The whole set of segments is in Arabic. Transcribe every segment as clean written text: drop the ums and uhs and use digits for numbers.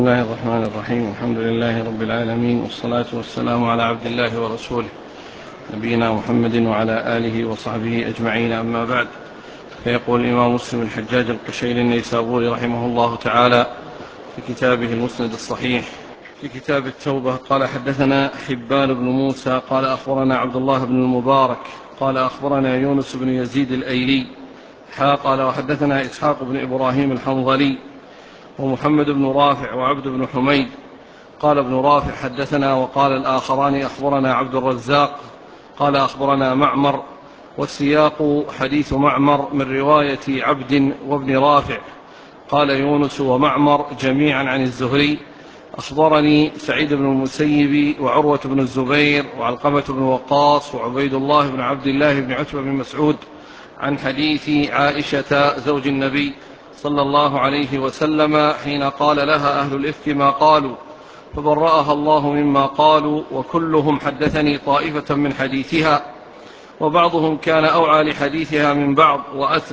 بسم الله الرحمن الرحيم. الحمد لله رب العالمين، والصلاة والسلام على عبد الله ورسوله نبينا محمد وعلى آله وصحبه أجمعين، أما بعد. فيقول الإمام مسلم الحجاج القشيري النيسابوري رحمه الله تعالى في كتابه المسند الصحيح في كتاب التوبة قال: حدثنا حبان بن موسى قال أخبرنا عبد الله بن المبارك قال أخبرنا يونس بن يزيد الأيلي قال وحدثنا إسحاق بن إبراهيم الحنظلي ومحمد بن رافع وعبد بن حميد. قال ابن رافع: حدثنا. وقال الآخران: أخبرنا عبد الرزاق قال أخبرنا معمر، والسياق حديث معمر من رواية عبد وابن رافع. قال يونس ومعمر جميعا عن الزهري: أخبرني سعيد بن المسيب وعروة بن الزبير وعلقمة بن وقاص وعبيد الله بن عبد الله بن عتبة بن مسعود عن حديث عائشة زوج النبي صلى الله عليه وسلم حين قال لها أهل الإفك ما قالوا، فبرأها الله مما قالوا، وكلهم حدثني طائفة من حديثها، وبعضهم كان أوعى لحديثها من بعض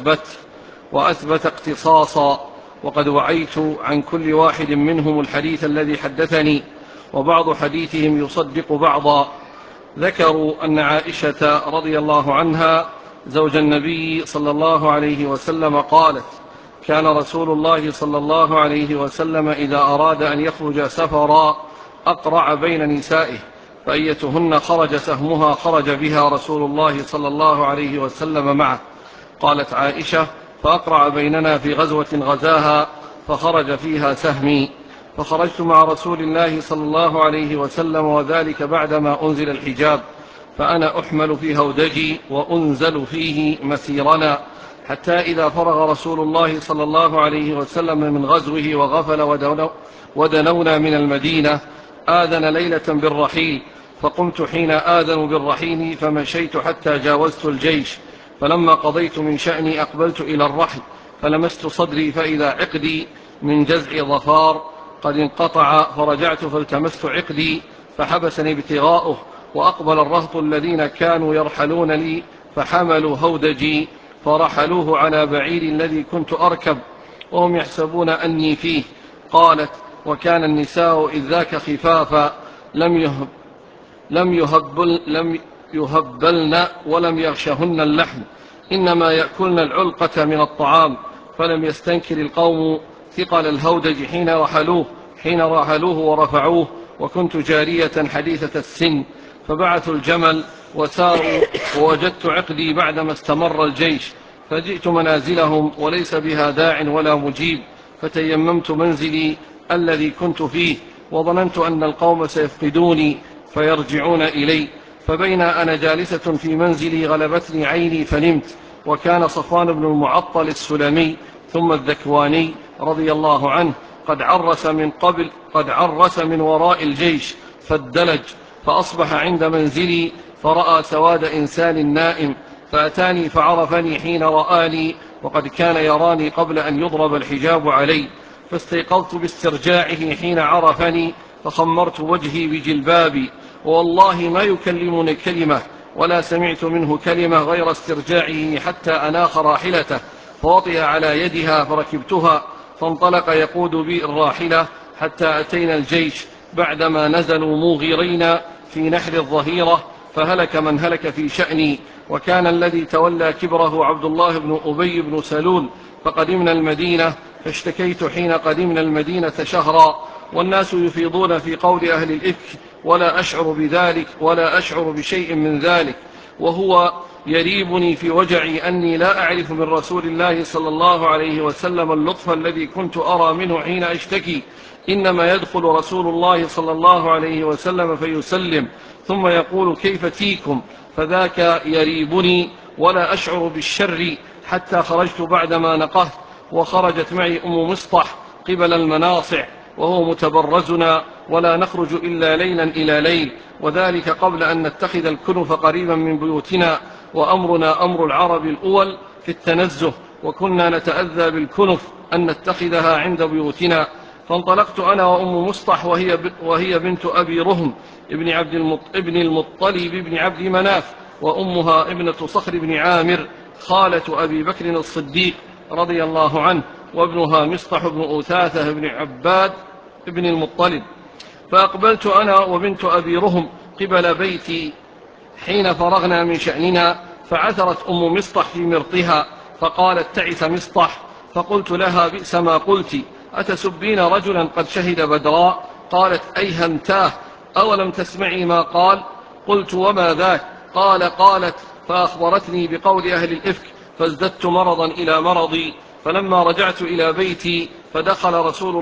وأثبت اقتصاصا، وقد وعيت عن كل واحد منهم الحديث الذي حدثني، وبعض حديثهم يصدق بعضا. ذكروا أن عائشة رضي الله عنها زوج النبي صلى الله عليه وسلم قالت: كان رسول الله صلى الله عليه وسلم إذا أراد أن يخرج سفرا أقرع بين نسائه، فأيتهن خرج سهمها خرج بها رسول الله صلى الله عليه وسلم معه. قالت عائشة: فأقرع بيننا في غزوة غزاها فخرج فيها سهمي، فخرجت مع رسول الله صلى الله عليه وسلم، وذلك بعدما أنزل الحجاب، فأنا أحمل في هودجي وأنزل فيه مسيرنا، حتى إذا فرغ رسول الله صلى الله عليه وسلم من غزوه وغفل ودنونا من المدينة آذن ليلة بالرحيل، فقمت حين آذن بالرحيل فمشيت حتى جاوزت الجيش، فلما قضيت من شأني أقبلت إلى الرحل، فلمست صدري فإذا عقدي من جزع ظفار قد انقطع، فرجعت فالتمست عقدي فحبسني ابتغاؤه، وأقبل الرهط الذين كانوا يرحلون لي فحملوا هودجي فرحلوه على بعير الذي كنت أركب وهم يحسبون أني فيه. قالت: وكان النساء إذ ذاك خفافا لم يهبلن ولم يغشهن اللحم، إنما يأكلن العلقة من الطعام، فلم يستنكر القوم ثقل الهودج حين رحلوه ورفعوه، وكنت جارية حديثة السن، فبعثوا الجمل وساروا، ووجدت عقدي بعدما استمر الجيش، فجئت منازلهم وليس بها داع ولا مجيب، فتيممت منزلي الذي كنت فيه، وظننت أن القوم سيفقدوني فيرجعون إلي، فبين أنا جالسة في منزلي غلبتني عيني فنمت، وكان صفوان بن المعطل السلمي ثم الذكواني رضي الله عنه قد عرس من وراء الجيش فادلج، فأصبح عند منزلي فرأى سواد إنسان نائم، فأتاني فعرفني حين رآني، وقد كان يراني قبل أن يضرب الحجاب علي، فاستيقظت باسترجاعه حين عرفني، فخمرت وجهي بجلبابي، والله ما يكلمني كلمة ولا سمعت منه كلمة غير استرجاعه، حتى أناخ راحلته فوطئ على يدها فركبتها، فانطلق يقود بي الراحلة حتى أتينا الجيش، بعدما نزلوا موغرين في نحر الظهيرة، فهلك من هلك في شأني، وكان الذي تولى كبره عبد الله بن أبي بن سلول، فقدمنا المدينة، فاشتكيت حين قدمنا المدينة شهرا، والناس يفيضون في قول أهل الإفك، ولا أشعر بشيء من ذلك، وهو يريبني في وجعي أني لا أعرف من رسول الله صلى الله عليه وسلم اللطف الذي كنت أرى منه حين أشتكي، إنما يدخل رسول الله صلى الله عليه وسلم فيسلم ثم يقول: كيف تيكم؟ فذاك يريبني، ولا أشعر بالشر، حتى خرجت بعدما نقهت، وخرجت معي أم مصطح قبل المناصع، وهو متبرزنا، ولا نخرج إلا ليلا إلى ليل، وذلك قبل أن نتخذ الكنف قريبا من بيوتنا، وأمرنا أمر العرب الأول في التنزه، وكنا نتأذى بالكنف أن نتخذها عند بيوتنا. فانطلقت أنا وأم مصطح وهي بنت أبي رهم ابن المطلب بن عبد مناف، وأمها ابنة صخر بن عامر خالة أبي بكر الصديق رضي الله عنه، وابنها مصطح بن أثاثة بن عباد بن المطلب، فأقبلت أنا وبنت أبي رهم قبل بيتي حين فرغنا من شأننا، فعثرت أم مصطح في مرطها فقالت: تعس مصطح. فقلت لها: بئس ما قلت، أتسبين رجلا قد شهد بدرا؟ قالت: أيهمتاه، أولم تسمعي ما قال؟ قلت: وما ذاك؟ قالت: فأخبرتني بقول أهل الإفك، فازددت مرضا إلى مرضي. فلما رجعت إلى بيتي فدخل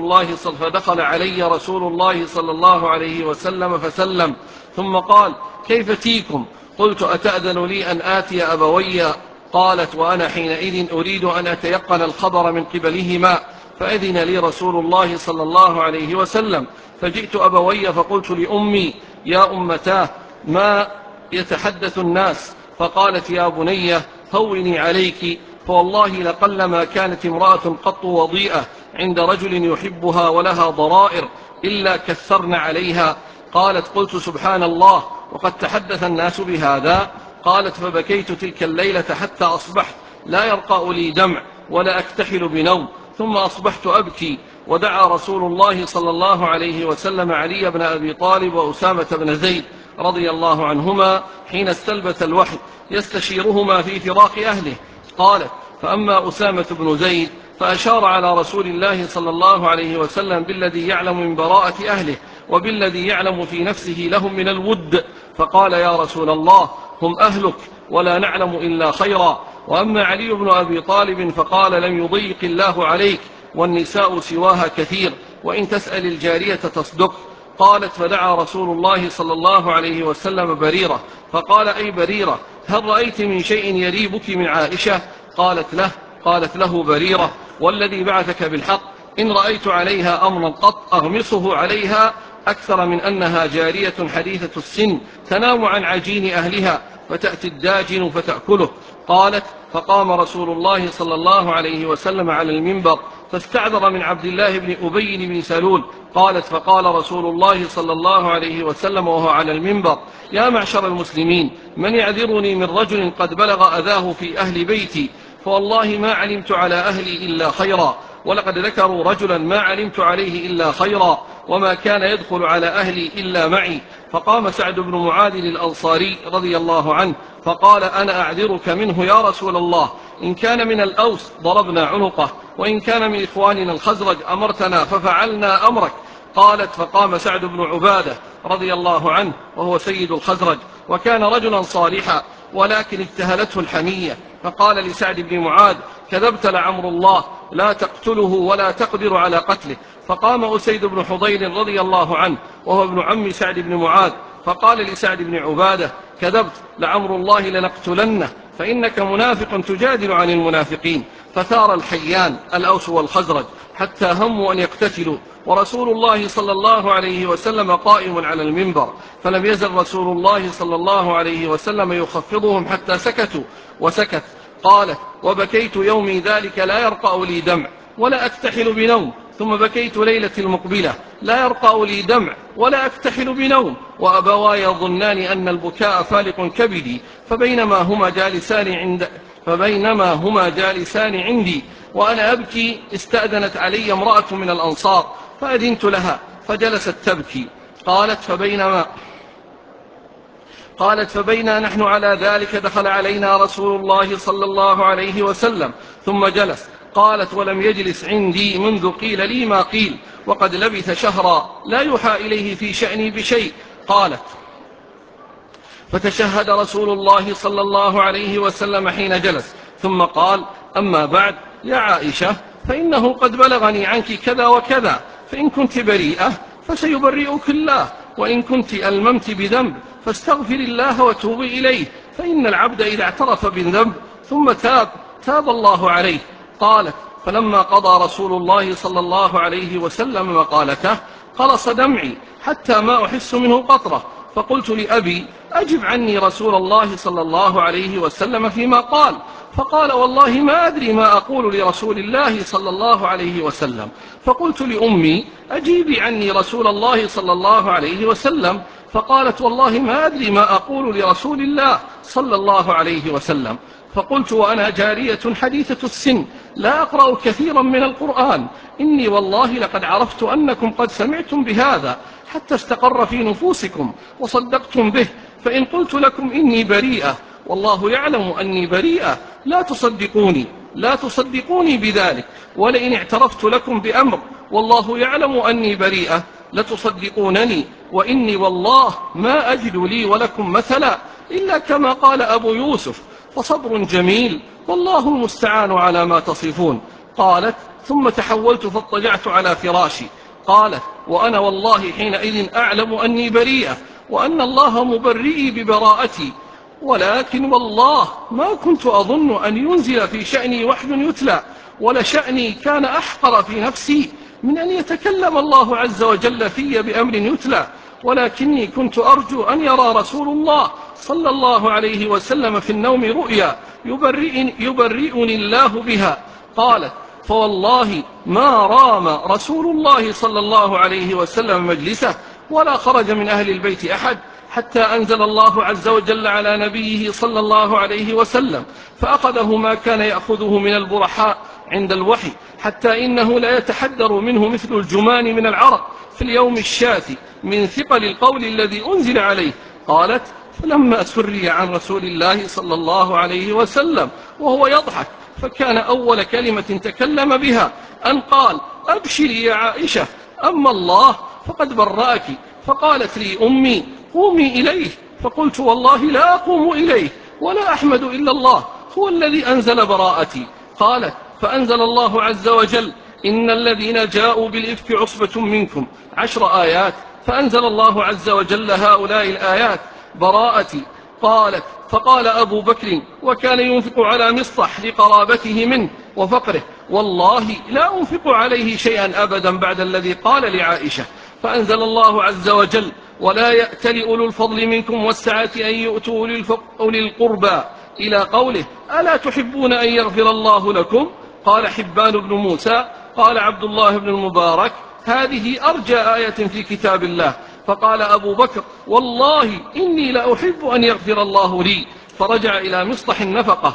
علي رسول الله صلى الله عليه وسلم فسلم، ثم قال: كيف تيكم؟ قلت: أتأذن لي أن آتي أبوي؟ قالت: وأنا حينئذ أريد أن أتيقن الخبر من قبلهما، فأذن لي رسول الله صلى الله عليه وسلم، فجئت أبوي فقلت لأمي: يا أمتاه، ما يتحدث الناس؟ فقالت: يا بني، هوني عليك، فوالله لقلما كانت امرأة قط وضيئة عند رجل يحبها ولها ضرائر إلا كثرن عليها. قالت: قلت: سبحان الله، وقد تحدث الناس بهذا. قالت: فبكيت تلك الليلة حتى أصبحت لا يرقأ لي دمع ولا أكتحل بنوم، ثم أصبحت أبكي. ودعا رسول الله صلى الله عليه وسلم علي بن أبي طالب وأسامة بن زيد رضي الله عنهما حين استلبث الوحي يستشيرهما في فراق أهله. قالت: فأما أسامة بن زيد فأشار على رسول الله صلى الله عليه وسلم بالذي يعلم من براءة أهله وبالذي يعلم في نفسه لهم من الود، فقال: يا رسول الله، هم أهلك ولا نعلم إلا خيرا. وأما علي بن أبي طالب فقال: لم يضيق الله عليك، والنساء سواها كثير، وإن تسأل الجارية تصدق. قالت: فدعا رسول الله صلى الله عليه وسلم بريرة فقال: أي بريرة، هل رأيت من شيء يريبك من عائشة؟ قالت له بريرة: والذي بعثك بالحق، إن رأيت عليها أمرا قط أغمصه عليها أكثر من أنها جارية حديثة السن تنام عن عجين أهلها فتأتي الداجن فتأكله. قالت: فقام رسول الله صلى الله عليه وسلم على المنبر فاستعذر من عبد الله بن أبي بن سلول. قالت: فقال رسول الله صلى الله عليه وسلم وهو على المنبر: يا معشر المسلمين، من يعذرني من رجل قد بلغ أذاه في أهل بيتي؟ فوالله ما علمت على أهلي إلا خيرا، ولقد ذكروا رجلا ما علمت عليه إلا خيرا، وما كان يدخل على أهلي إلا معي. فقام سعد بن معاذ الأنصاري رضي الله عنه فقال: أنا أعذرك منه يا رسول الله، إن كان من الأوس ضربنا عنقه، وإن كان من إخواننا الخزرج أمرتنا ففعلنا أمرك. قالت: فقام سعد بن عبادة رضي الله عنه وهو سيد الخزرج، وكان رجلا صالحا، ولكن اجتهلته الحمية، فقال لسعد بن معاذ: كذبت لعمر الله، لا تقتله ولا تقدر على قتله. فقام أسيد بن حضير رضي الله عنه وهو ابن عم سعد بن معاذ فقال لسعد بن عبادة: كذبت لعمر الله، لنقتلنه، فإنك منافق تجادل عن المنافقين. فثار الحيان الأوس والخزرج حتى هموا أن يقتتلوا، ورسول الله صلى الله عليه وسلم قائم على المنبر، فلم يزل رسول الله صلى الله عليه وسلم يخفضهم حتى سكتوا وسكت. قالت: وبكيت يومي ذلك لا يرقأ لي دمع ولا أكتحل بنوم، ثم بكيت ليلة المقبلة لا يرقأ لي دمع ولا أكتحل بنوم، وأبواي يظنان أن البكاء فالق كبدي، فبينما هما جالسان عندي وأنا أبكي استأذنت علي امرأة من الأنصار فأذنت لها فجلست تبكي. قالت: فبينا نحن على ذلك دخل علينا رسول الله صلى الله عليه وسلم ثم جلس. قالت: ولم يجلس عندي منذ قيل لي ما قيل، وقد لبث شهرا لا يوحى إليه في شأني بشيء. قالت: فتشهد رسول الله صلى الله عليه وسلم حين جلس، ثم قال: أما بعد يا عائشة، فإنه قد بلغني عنك كذا وكذا، فإن كنت بريئة فسيبرئك الله، وإن كنت ألممت بذنب فاستغفر الله وتوبي إليه، فإن العبد إذا اعترف بالذنب ثم تاب الله عليه. قالت: فلما قضى رسول الله صلى الله عليه وسلم مقالته قلص دمعي حتى ما أحس منه قطرة، فقلت لأبي: أجب عني رسول الله صلى الله عليه وسلم فيما قال. فقال والله ما أدري ما أقول لرسول الله صلى الله عليه وسلم. فقلت لأمي أجيبي عني رسول الله صلى الله عليه وسلم. فقالت والله ما أدري ما أقول لرسول الله صلى الله عليه وسلم. فقلت وأنا جارية حديثة السن لا أقرأ كثيرا من القرآن إني والله لقد عرفت أنكم قد سمعتم بهذا حتى استقر في نفوسكم وصدقتم به، فإن قلت لكم إني بريئة والله يعلم أني بريئة لا تصدقوني بذلك، ولئن اعترفت لكم بأمر والله يعلم أني بريئة لتصدقونني، وإني والله ما أجد لي ولكم مثلا إلا كما قال أبو يوسف، فصبر جميل والله المستعان على ما تصفون. قالت ثم تحولت فاضطجعت على فراشي. قالت وأنا والله حينئذ أعلم أني بريئة وأن الله مبرئي ببراءتي، ولكن والله ما كنت أظن أن ينزل في شأني وحي يتلى، ولشأني كان أحقر في نفسي من أن يتكلم الله عز وجل في بأمر يتلى، ولكني كنت أرجو أن يرى رسول الله صلى الله عليه وسلم في النوم رؤيا يبرئني الله بها. قالت فوالله ما رام رسول الله صلى الله عليه وسلم مجلسه ولا خرج من أهل البيت أحد حتى أنزل الله عز وجل على نبيه صلى الله عليه وسلم فأخذه ما كان يأخذه من البرحاء عند الوحي، حتى إنه لا يتحدر منه مثل الجمان من العرق في اليوم الشاتي من ثقل القول الذي أنزل عليه. قالت فلما سري عن رسول الله صلى الله عليه وسلم وهو يضحك، فكان أول كلمة تكلم بها أن قال أبشري يا عائشة أما الله فقد برأك. فقالت لي أمي قومي إليه، فقلت والله لا أقوم إليه ولا أحمد إلا الله هو الذي أنزل براءتي. قالت فأنزل الله عز وجل إن الذين جاءوا بالإفك عصبة منكم 10 آيات، فأنزل الله عز وجل هؤلاء الآيات براءتي. قالت فقال أبو بكر وكان ينفق على مصطح لقرابته منه وفقره والله لا أنفق عليه شيئا أبدا بعد الذي قال لعائشة. فأنزل الله عز وجل ولا يأتل أولو الفضل منكم والسعة أن يؤتوا أولي القربى إلى قوله ألا تحبون أن يغفر الله لكم؟ قال حبان بن موسى قال عبد الله بن المبارك هذه أرجى آية في كتاب الله. فقال أبو بكر والله إني لأحب أن يغفر الله لي، فرجع إلى مصطح النفقة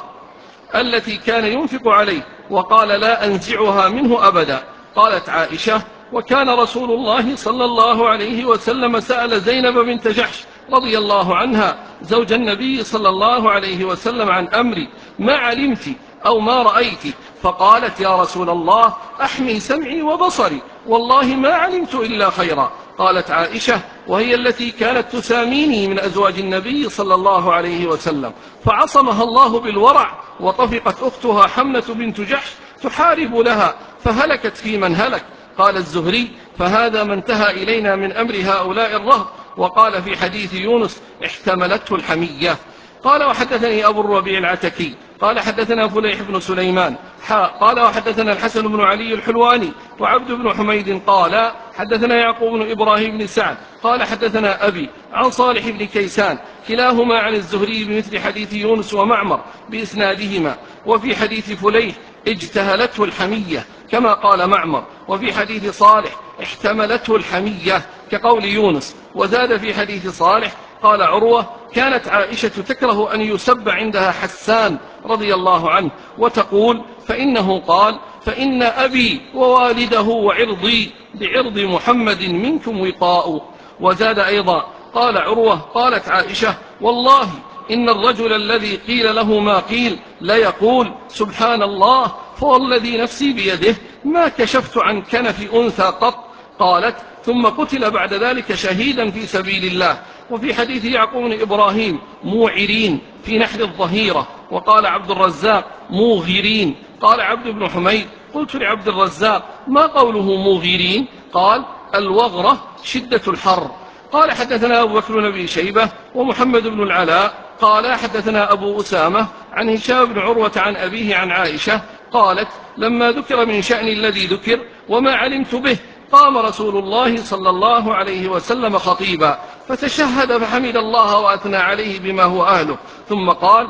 التي كان ينفق عليه وقال لا أنزعها منه أبدا. قالت عائشة وكان رسول الله صلى الله عليه وسلم سأل زينب بنت جحش رضي الله عنها زوج النبي صلى الله عليه وسلم عن أمري ما علمت أو ما رأيت، فقالت يا رسول الله أحمي سمعي وبصري والله ما علمت إلا خيرا. قالت عائشة وهي التي كانت تساميني من أزواج النبي صلى الله عليه وسلم، فعصمها الله بالورع، وطفقت أختها حمنة بنت جحش تحارب لها فهلكت في من هلك. قال الزهري فهذا ما انتهى إلينا من أمر هؤلاء الرهط. وقال في حديث يونس احتملته الحمية. قال وحدثني أبو الربيع العتكي قال حدثنا فليح بن سليمان قال وحدثنا الحسن بن علي الحلواني وعبد بن حميد قال حدثنا يعقوب بن إبراهيم بن سعد قال حدثنا أبي عن صالح بن كيسان كلاهما عن الزهري بمثل حديث يونس ومعمر بإسنادهما. وفي حديث فليح اجتهلته الحمية كما قال معمر، وفي حديث صالح احتملته الحمية كقول يونس. وزاد في حديث صالح قال عروة كانت عائشة تكره أن يسب عندها حسان رضي الله عنه وتقول فإنه قال فإن أبي ووالده وعرضي بعرض محمد منكم وقاء. وزاد أيضا قال عروة قالت عائشة والله إن الرجل الذي قيل له ما قيل ليقول سبحان الله فوالذي نفسي بيده ما كشفت عن كنف أنثى قط. قالت ثم قتل بعد ذلك شهيدا في سبيل الله. وفي حديث يعقوب بن إبراهيم موعرين في نحر الظهيرة. وقال عبد الرزاق موغرين. قال عبد بن حميد قلت لعبد الرزاق ما قوله موغرين؟ قال الوغرة شدة الحر. قال حدثنا أبو بكر بن أبي شيبة ومحمد بن العلاء قال حدثنا أبو أسامة عن هشام بن عروة عن أبيه عن عائشة قالت لما ذكر من شأن الذي ذكر وما علمت به قام رسول الله صلى الله عليه وسلم خطيبا فتشهد فحمد الله وأثنى عليه بما هو أهله، ثم قال: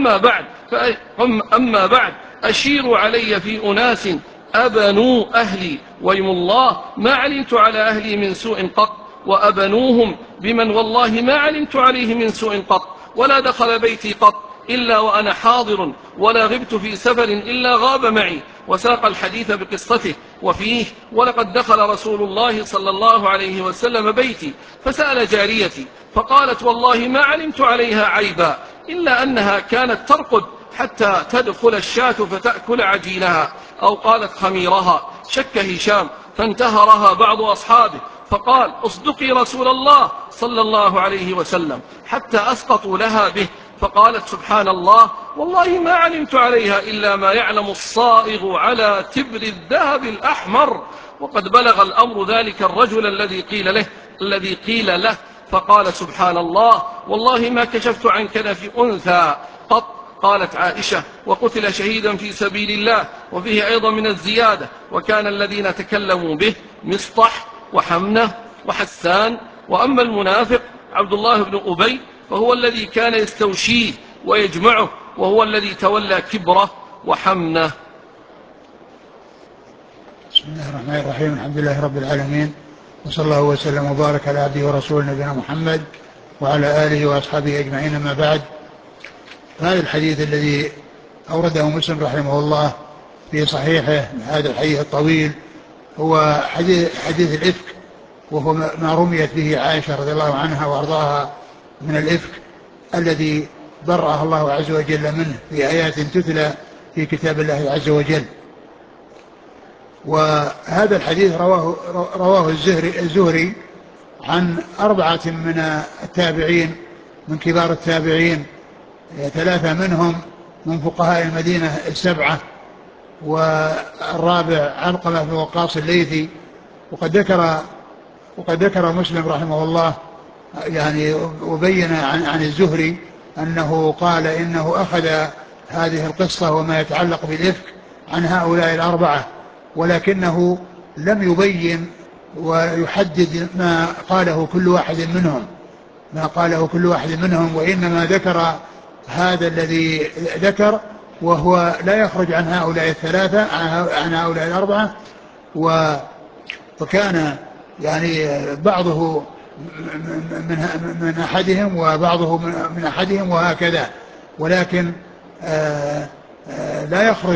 أما بعد أشيروا علي في أناس أبنوا أهلي، ويم الله ما علمت على أهلي من سوء قط، وأبنوهم بمن والله ما علمت عليه من سوء قط، ولا دخل بيتي قط إلا وأنا حاضر، ولا غبت في سفر إلا غاب معي. وساق الحديث بقصته وفيه: ولقد دخل رسول الله صلى الله عليه وسلم بيتي فسأل جاريتي فقالت: والله ما علمت عليها عيبا إلا أنها كانت ترقد حتى تدخل الشاة فتأكل عجينها، أو قالت خميرها. شك هشام فانتهرها بعض أصحابه فقال: اصدقي رسول الله صلى الله عليه وسلم، حتى أسقطوا لها به، فقالت: سبحان الله، والله ما علمت عليها إلا ما يعلم الصائغ على تبر الذهب الأحمر. وقد بلغ الأمر ذلك الرجل الذي قيل له فقال: سبحان الله، والله ما كشفت عن كنف أنثى قط. قالت عائشة: وقتل شهيدا في سبيل الله. وفيه أيضا من الزيادة: وكان الذين تكلموا به مصطح وحمنة وحسان، وأما المنافق عبد الله بن أبي فهو الذي كان يستوشيه ويجمعه، وهو الذي تولى كبره وحمنه. بسم الله الرحمن الرحيم. الحمد لله رب العالمين، وصلى الله وسلم وبارك على عبده ورسوله نبينا محمد وعلى آله وأصحابه أجمعين. ما بعد، هذا الحديث الذي أورده مسلم رحمه الله في صحيحه، هذا الحديث الطويل، هو حديث الإفك، وهو ما رميت به عائشة رضي الله عنها وأرضاها من الإفك الذي برأها الله عز وجل منه في آيات تتلى في كتاب الله عز وجل. وهذا الحديث رواه الزهري عن 4 من التابعين، من كبار التابعين، 3 منهم من فقهاء المدينة 7، والرابع علقمة بن وقاص الليثي. وقد ذكر مسلم رحمه الله يعني وبين عن الزهري أنه قال إنه أخذ هذه القصة وما يتعلق بالإفك عن هؤلاء 4، ولكنه لم يبين ويحدد ما قاله كل واحد منهم، وإنما ذكر هذا الذي ذكر، وهو لا يخرج عن هؤلاء 3، عن هؤلاء 4. وكان يعني بعضه من أحدهم وبعضه من أحدهم وهكذا، ولكن لا يخرج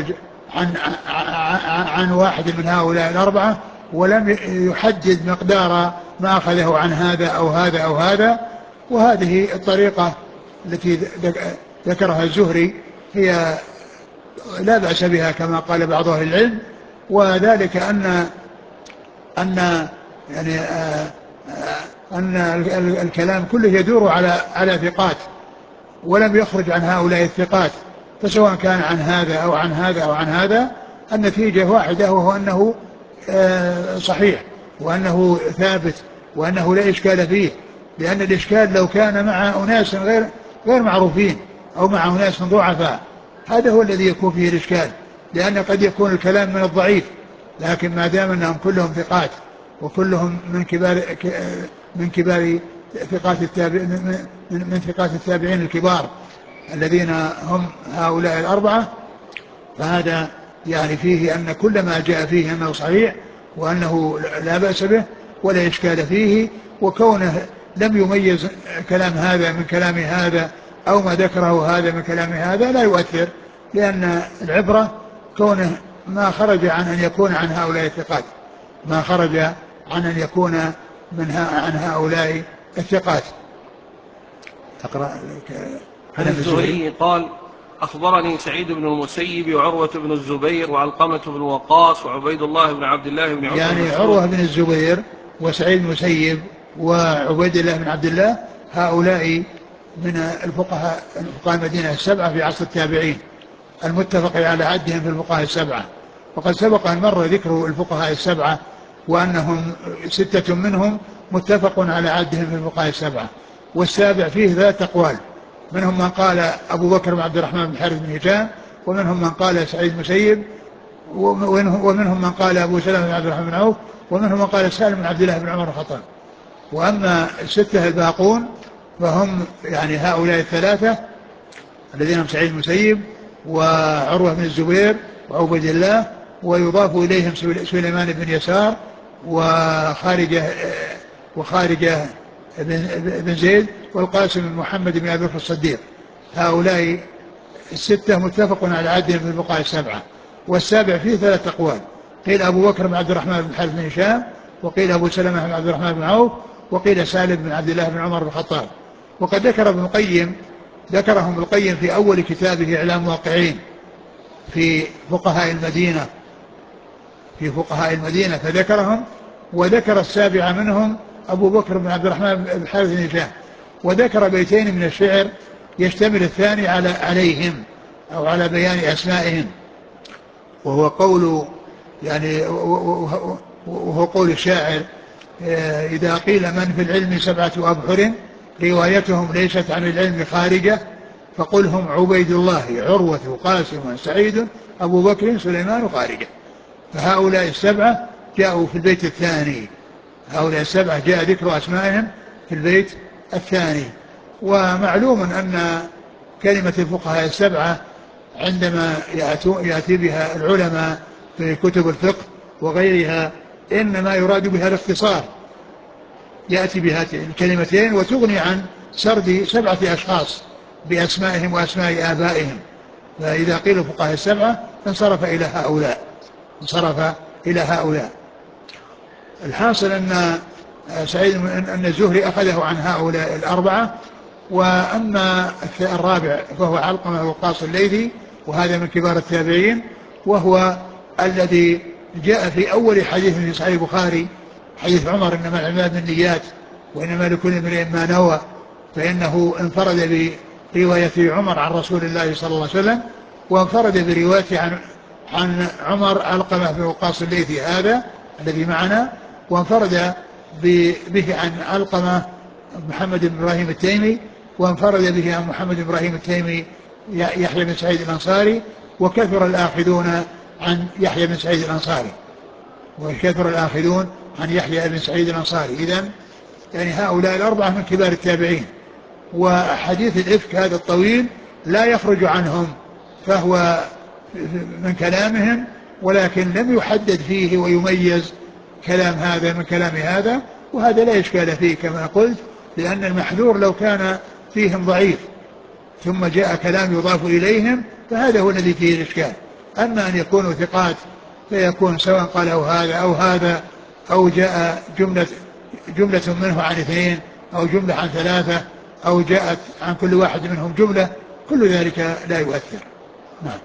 عن واحد من هؤلاء 4، ولم يحدد مقدار ما أخذه عن هذا أو هذا أو هذا. وهذه الطريقة التي ذكرها الزهري هي لا بأس بها كما قال بعض أهل العلم، وذلك أن الكلام كله يدور على ثقات، ولم يخرج عن هؤلاء الثقات، فسواء كان عن هذا أو عن هذا أو عن هذا، النتيجة واحدة، وهو أنه صحيح، وأنه ثابت، وأنه لا إشكال فيه. لأن الإشكال لو كان مع أناس غير معروفين أو مع أناس ضعفاء، هذا هو الذي يكون فيه الإشكال، لأن قد يكون الكلام من الضعيف، لكن ما دام أنهم كلهم ثقات وكلهم من كبار ثقات التابعين الكبار الذين هم هؤلاء 4، فهذا يعني فيه أن كل ما جاء فيه أنه صحيح، وأنه لا بأس به ولا إشكال فيه. وكونه لم يميز كلام هذا من كلام هذا، أو ما ذكره هذا من كلام هذا، لا يؤثر، لأن العبرة كونه ما خرج عن أن يكون عن هؤلاء الثقات، ما خرج عن أن يكون عن هؤلاء الثقات. تقرأ عن الزهري قال: أخبرني سعيد بن المسيب وعروة بن الزبير وعلقمة بن وقاص وعبيد الله بن عبد الله بن عمر. يعني عروة بن الزبير وسعيد بن المسيب وعبيد الله بن عبد الله، هؤلاء من الفقهاء المدينة 7 في عصر التابعين، المتفق على عدهم في الفقهاء 7. وقد سبق أن مر ذكر الفقهاء 7، وأنهم 6 منهم متفق على عدهم في الفقهاء 7، والسابع فيه 3 أقوال، منهم من قال أبو بكر بن عبد الرحمن بن حارث بن هشام، ومنهم من قال سعيد بن المسيب، ومنهم من قال أبو سلمة بن عبد الرحمن بن عوف، ومنهم من قال سالم بن عبد الله بن عمر الخطاب. وأما الستة الباقون فهم يعني هؤلاء الثلاثة الذين هم سعيد المسيب وعروة بن الزبير وعبد الله، ويضاف إليهم سليمان بن يسار وخارجة بن زيد والقاسم بن محمد بن أبي بكر الصديق. هؤلاء الستة متفق على عدهم في الفقهاء السبعة. والسابع فيه 3 أقوال، قيل أبو بكر بن عبد الرحمن بن الحارث بن هشام، وقيل أبو سلمة بن عبد الرحمن بن عوف، وقيل سالم بن عبد الله بن عمر بن الخطاب. وقد ذكرهم ابن القيم في أول كتابه إعلام الموقعين في فقهاء المدينة فذكرهم، وذكر السابع منهم أبو بكر بن عبد الرحمن بن الحارث بن هشام، وذكر بيتين من الشعر يشتمل الثاني عليهم أو على بيان أسمائهم، وهو قول الشاعر: إذا قيل من في العلم 7 أبحر روايتهم ليست عن العلم خارجة فقل هم عبيد الله عروة قاسم سعيد أبو بكر سليمان خارجة. فهؤلاء السبعة جاءوا في البيت الثاني، هؤلاء السبعة جاء ذكر أسمائهم في البيت الثاني. ومعلوم أن كلمة الفقهاء السبعة عندما يأتي بها العلماء في كتب الفقه وغيرها إنما يراد بها الاختصار، يأتي بهاتين الكلمتين وتغني عن سرد 7 أشخاص بأسمائهم وأسماء آبائهم. فإذا قيل الفقهاء السبعة انصرف إلى هؤلاء. الحاصل أن الزهري أخذه عن هؤلاء 4. وأما الرابع فهو علقمة وقاص الليثي، وهذا من كبار التابعين، وهو الذي جاء في أول حديث في صحيح البخاري، حديث عمر: إنما الأعمال بالنيات وإنما لكل امرئ ما نوى. فإنه انفرد برواية عمر عن رسول الله صلى الله عليه وسلم، وانفرد برواية عن عمر علقمة بن وقاص الليثي هذا الذي معنا، وانفرد به عن علقمة محمد بن إبراهيم التيمي، وانفرد به عن محمد بن إبراهيم التيمي يحيى بن سعيد الأنصاري، وكثر الآخذون عن يحيى بن سعيد الأنصاري. إذن يعني هؤلاء 4 من كبار التابعين. وحديث الإفك هذا الطويل لا يخرج عنهم، فهو من كلامهم، ولكن لم يحدد فيه ويميز كلام هذا من كلام هذا، وهذا لا إشكال فيه كما قلت، لأن المحذور لو كان فيهم ضعيف ثم جاء كلام يضاف إليهم فهذا هو الذي فيه الإشكال. أما أن يكونوا ثقات فيكون سواء قاله هذا أو جاء جملة منه عن 2 أو جملة عن 3 أو جاءت عن كل واحد منهم جملة، كل ذلك لا يؤثر. نعم.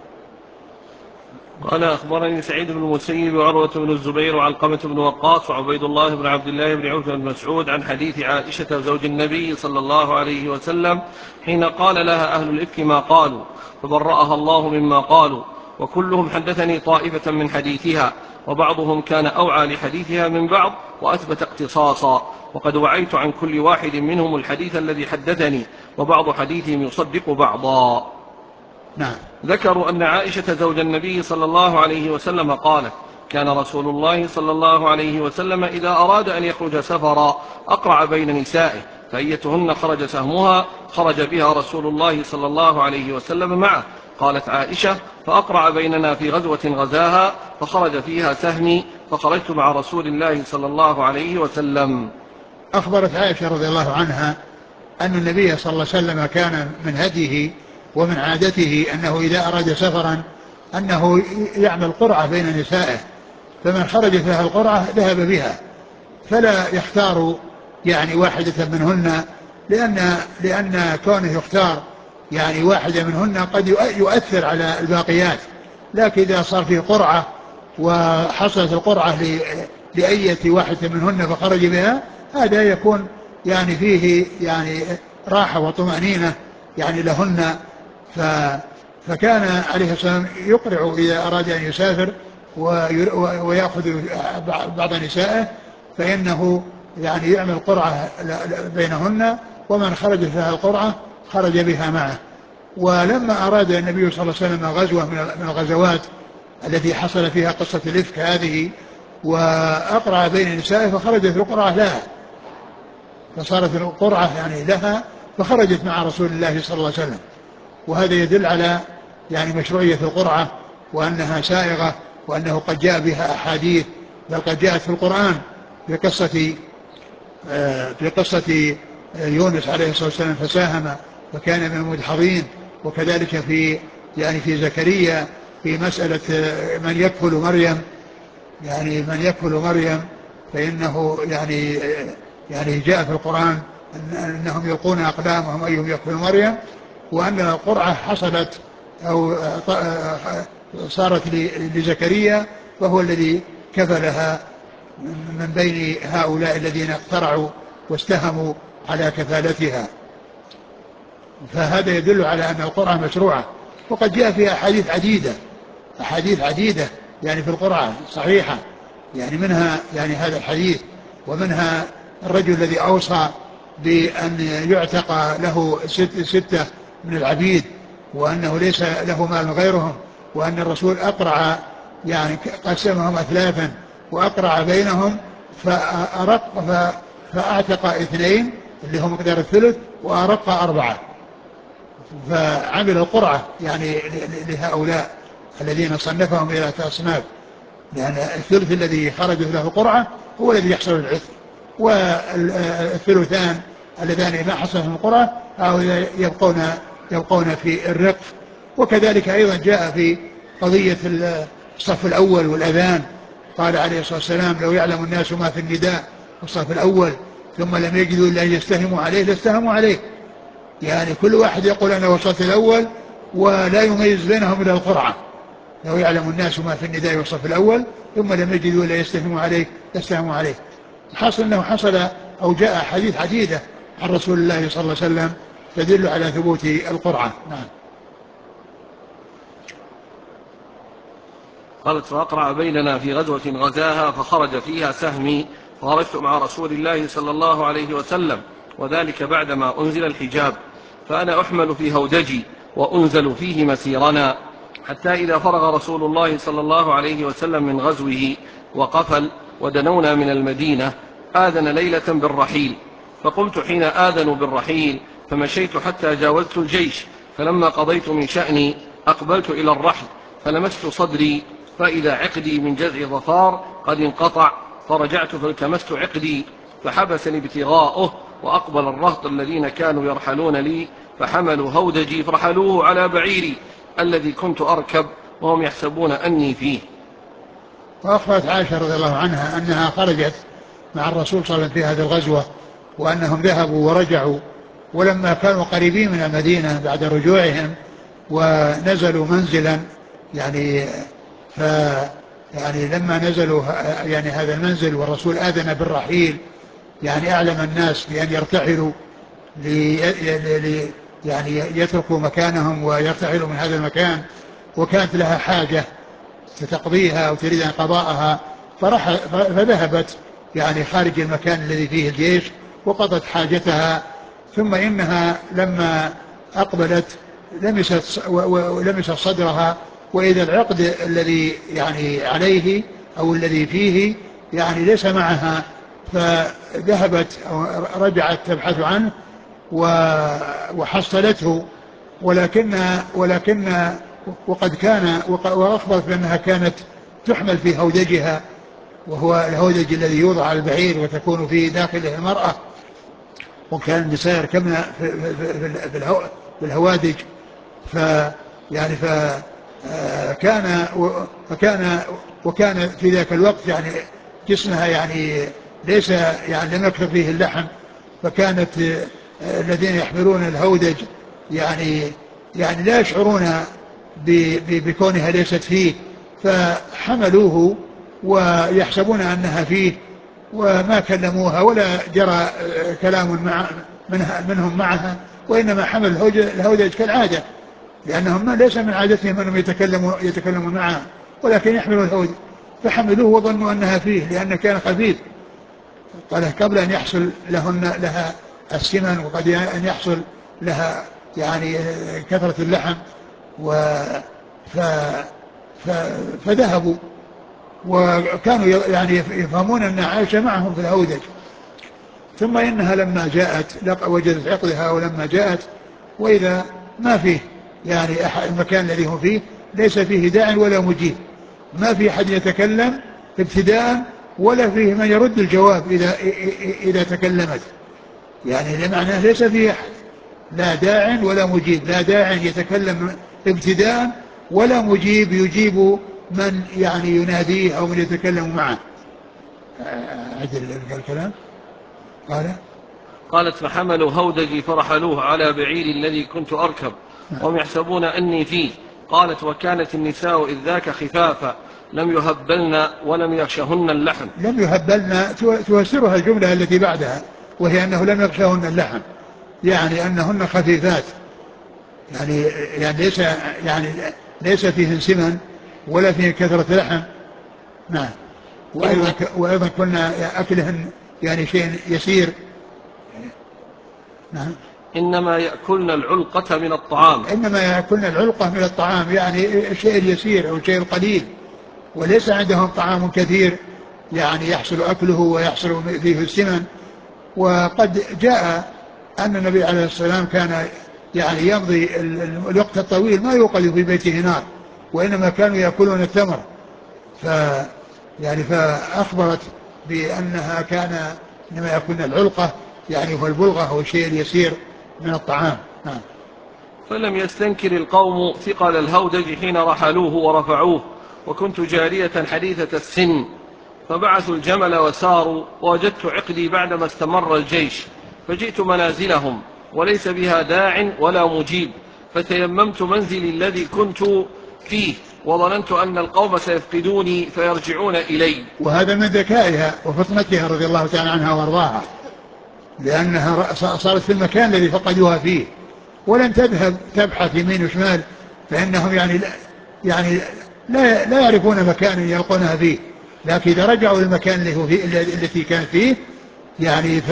قال: أخبرني سعيد بن المسيب وعروة بن الزبير وعلقمة بن وقاص وعبيد الله بن عبد الله بن عتبة بن مسعود عن حديث عائشة زوج النبي صلى الله عليه وسلم حين قال لها أهل الإفك ما قالوا فبرأها الله مما قالوا، وكلهم حدثني طائفة من حديثها، وبعضهم كان أوعى لحديثها من بعض وأثبت اقتصاصا، وقد وعيت عن كل واحد منهم الحديث الذي حدثني، وبعض حديثهم يصدق بعضا. نعم. ذكروا أن عائشة زوج النبي صلى الله عليه وسلم قالت: كان رسول الله صلى الله عليه وسلم إذا أراد أن يخرج سفرا أقرع بين نسائه، فأيتهن خرج سهمها خرج بها رسول الله صلى الله عليه وسلم معه. قالت عائشة: فأقرع بيننا في غزوة غزاها فخرج فيها سهمي فخرجت مع رسول الله صلى الله عليه وسلم. أخبرت عائشة رضي الله عنها أن النبي صلى الله عليه وسلم كان من هديه ومن عادته أنه إذا أراد سفرا أنه يعمل قرعة بين نسائه، فمن خرج فيها القرعة ذهب بها، فلا يختار يعني واحدة منهن، لأن كونه يختار يعني واحدة منهن قد يؤثر على الباقيات. لكن إذا صار فيه قرعة وحصلت القرعة لأية واحدة منهن فخرج بها، هذا يكون يعني فيه يعني راحة وطمأنينة يعني لهن. فكان عليه السلام يقرع إذا أراد أن يسافر ويأخذ بعض نسائه، فإنه يعني يعمل قرعة بينهن، ومن خرج فيها القرعة خرج بها معه. ولما أراد النبي صلى الله عليه وسلم غزوة من الغزوات التي حصل فيها قصة الإفك هذه وأقرع بين نسائه فخرجت القرعة لها، فصارت القرعة يعني لها، فخرجت مع رسول الله صلى الله عليه وسلم. وهذا يدل على يعني مشروعية القرعة وأنها سائغة، وأنه قد جاء بها أحاديث، بل قد جاءت في القرآن في قصة يونس عليه الصلاة والسلام فساهم فكان من المدحضين. وكذلك في زكريا في مسألة من يكفل مريم، يعني من يكفل مريم، فإنه يعني جاء في القرآن أنهم يلقون أقلامهم أيهم يكفل مريم، وأن القرعة حصلت أو صارت لزكريا، وهو الذي كفلها من بين هؤلاء الذين اقترعوا واستهموا على كفالتها. فهذا يدل على أن القرعة مشروعة، وقد جاء فيها أحاديث عديدة يعني في القرعة صحيحة، يعني منها يعني هذا الحديث، ومنها الرجل الذي أوصى بأن يعتق له ستة من العبيد، وأنه ليس له مال غيرهم، وأن الرسول أقرع يعني قسمهم أثلاثا وأقرع بينهم فأعتق اثنين اللي هم مقدار الثلث، وأرق أربعة. فعمل القرعة يعني لهؤلاء الذين صنفهم إلى أصناف، لأن الثلث الذي خرج له القرعة هو الذي يحصل العثر، والثلثان اللذان ما حصلهم القرعة يبقون في الرق. وكذلك أيضا جاء في قضية الصف الأول والأذان، قال عليه الصلاة والسلام: لو يعلم الناس ما في النداء والصف الأول ثم لم يجدوا إلا أن يستهموا عليه لاستهموا عليه. يعني كل واحد يقول أنا والصف الأول ولا يميز بينهم إلا القرعة. لو يعلم الناس ما في النداء والصف الأول ثم لم يجدوا إلا يستهموا عليه لاستهموا عليه. حصل أنه حصل أو جاء حديث عديدة عن رسول الله صلى الله عليه وسلم تدل على ثبوت القرعة. نعم. قالت: فأقرع بيننا في غزوة غزاها فخرج فيها سهمي، فخرجت مع رسول الله صلى الله عليه وسلم، وذلك بعدما أنزل الحجاب، فأنا أحمل في هودجي وأنزل فيه مسيرنا، حتى إذا فرغ رسول الله صلى الله عليه وسلم من غزوه وقفل ودنونا من المدينة آذن ليلة بالرحيل، فقلت حين آذنوا بالرحيل فمشيت حتى جاوزت الجيش، فلما قضيت من شأني أقبلت إلى الرحل فلمست صدري فإذا عقدي من جذع ظفار قد انقطع، فرجعت فالتمست عقدي فحبسني ابتغاؤه، وأقبل الرهط الذين كانوا يرحلون لي فحملوا هودجي فرحلوه على بعيري الذي كنت أركب وهم يحسبون أني فيه. وأخبرت عائشة رضي الله عنها أنها خرجت مع الرسول صلى الله عليه وسلم في هذه الغزوة، وأنهم ذهبوا ورجعوا، ولما كانوا قريبين من المدينة بعد رجوعهم ونزلوا منزلا يعني يعني لما نزلوا يعني هذا المنزل والرسول آذن بالرحيل، يعني أعلم الناس بأن يرتحلوا يعني يتركوا مكانهم ويرتحلوا من هذا المكان، وكانت لها حاجة تقضيها أو تريد أن قضاءها، فذهبت يعني خارج المكان الذي فيه الجيش وقضت حاجتها. ثم إنها لما أقبلت لمست صدرها، وإذا العقد الذي يعني عليه أو الذي فيه يعني ليس معها، فذهبت أو رجعت تبحث عنه وحصلته، ولكن وقد كان وأخبرت بأنها كانت تحمل في هودجها، وهو الهودج الذي يوضع على البعير وتكون فيه داخله المرأة، وكان النساء يركبن في الهوادج. يعني وكان في ذاك الوقت يعني جسمها يعني ليس يعني لم يكثر فيه اللحم، فكانت الذين يحملون الهودج يعني لا يشعرون بكونها ليست فيه، فحملوه ويحسبون أنها فيه، وما كلموها ولا جرى كلام منهم معها، وإنما حمل الهودج كالعادة، لأنهم ليس من عادتهم أنهم يتكلمون معها، ولكن يحملوا الهودج، فحملوه وظنوا أنها فيه لأنه كان خفيف قبل أن يحصل لها السمن، وقد أن يحصل لها يعني كثرة اللحم. فذهبوا وكانوا يعني يفهمون أن عائشة معهم في الهودج، ثم إنها لما جاءت وجدت عقدها، ولما جاءت وإذا ما فيه يعني المكان الذي هم فيه ليس فيه داع ولا مجيب، ما في أحد يتكلم ابتداء ولا فيه من يرد الجواب إذا تكلمت، يعني لمعنى ليس فيه أحد، لا داع ولا مجيب، لا داع يتكلم ابتداء ولا مجيب يجيب من يعني يناديه أو من يتكلم معه. عدل الكلام. قالت فحملوا هودجي فرحلوه على بعير الذي كنت أركب وهم يحسبون أني فيه. قالت وكانت النساء إذ ذاك خفافا لم يهبلن ولم يغشهن اللحم. لم يهبلن تفسرها الجملة التي بعدها، وهي أنه لم يغشهن اللحم، يعني أنهن خفيفات، يعني ليس فيهن سمن ولا فيه كثرة لحم. نعم. وأيضا كنا أكلهن يعني شيء يسير. نعم. إنما يأكلن العلقة من الطعام. إنما يأكلن العلقة من الطعام، يعني الشيء اليسير أو الشيء القليل، وليس عندهم طعام كثير يعني يحصل أكله ويحصل فيه السمن. وقد جاء أن النبي عليه الصلاة والسلام كان يعني يمضي الوقت الطويل ما يوقد في بيته نار، وإنما كانوا يأكلون التمر، فأخبرت بأنها كان إنما يأكلن العلقة، يعني هو البلغة هو الشيء اليسير من الطعام. فلم يستنكر القوم ثقل الهودج حين رحلوه ورفعوه، وكنت جارية حديثة السن، فبعثوا الجمل وساروا، ووجدت عقدي بعدما استمر الجيش، فجئت منازلهم وليس بها داع ولا مجيب، فتيممت منزلي الذي كنت فيه، وظننت أن القوم سيفقدوني فيرجعون إلي. وهذا من ذكائها وفطنتها رضي الله تعالى عنها وارضاها، لأنها صارت في المكان الذي فقدوها فيه، ولن تذهب تبحث يمين وشمال، فإنهم يعني لا يعرفون مكانا يلقونها فيه، لكن إذا رجعوا للمكان التي كانت فيه يعني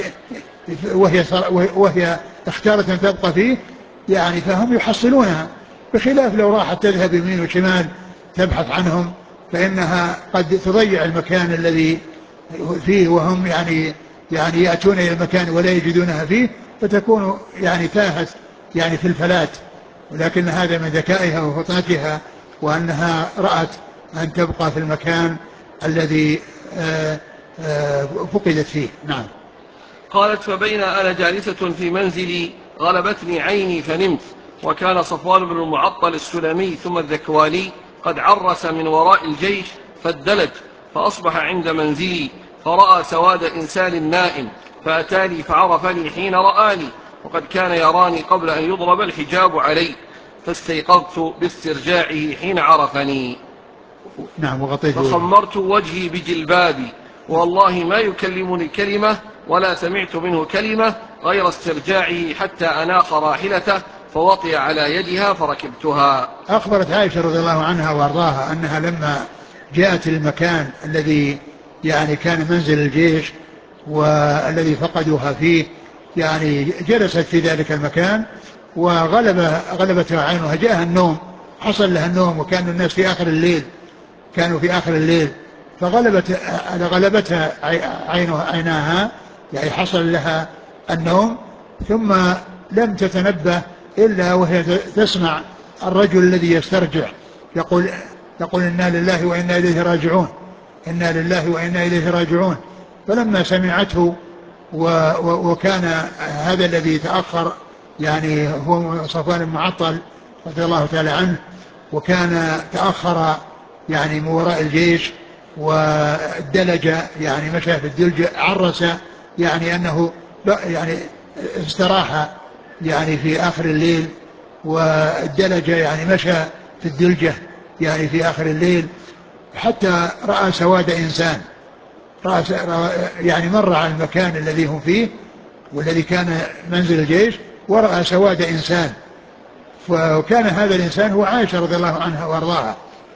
وهي اختارت أن تبقى فيه، يعني فهم يحصلونها، بخلاف لو راحت تذهب يمين وشمال تبحث عنهم فإنها قد تضيع المكان الذي فيه، وهم يعني يأتون إلى المكان ولا يجدونها فيه، فتكون يعني تاهت يعني في الفلات. ولكن هذا من ذكائها وفطنتها، وأنها رأت أن تبقى في المكان الذي فقدت فيه. نعم. قالت فبين أنا جالسة في منزلي غلبتني عيني فنمت، وكان صفوان بن المعطل السلمي ثم الذكواني قد عرس من وراء الجيش فادلج، فأصبح عند منزلي فرأى سواد إنسان نائم، فأتاني فعرفني حين رآني، وقد كان يراني قبل أن يضرب الحجاب علي، فاستيقظت باسترجاعه حين عرفني. نعم. فخمرت وجهي بجلبابي، والله ما يكلمني كلمة ولا سمعت منه كلمة غير استرجاعه حتى أناخ راحلته فوطئ على يدها فركبتها. أخبرت عائشة رضي الله عنها وارضاها أنها لما جاءت المكان الذي يعني كان منزل الجيش والذي فقدوها فيه، يعني جلست في ذلك المكان وغلبتها عينها، جاءها النوم، حصل لها النوم، وكان الناس في آخر الليل، كانوا في آخر الليل، فغلبتها عيناها، يعني حصل لها النوم، ثم لم تتنبه إلا وهي تسمع الرجل الذي يسترجع يقول إنا لله وإنا إليه راجعون، إنا لله وإنا إليه راجعون. فلما سمعته وكان هذا الذي تأخر يعني هو صفوان المعطل رضي الله تعالى عنه، وكان تأخر يعني من وراء الجيش والدلج، يعني مشى في الدلج، عرس يعني أنه يعني استراح يعني في آخر الليل، والدلج يعني مشى في الدلجة يعني في آخر الليل، حتى رأى سواد إنسان، يعني مر على المكان الذي هم فيه والذي كان منزل الجيش، ورأى سواد إنسان، وكان هذا الإنسان هو عائشة رضي الله عنها وارضاها،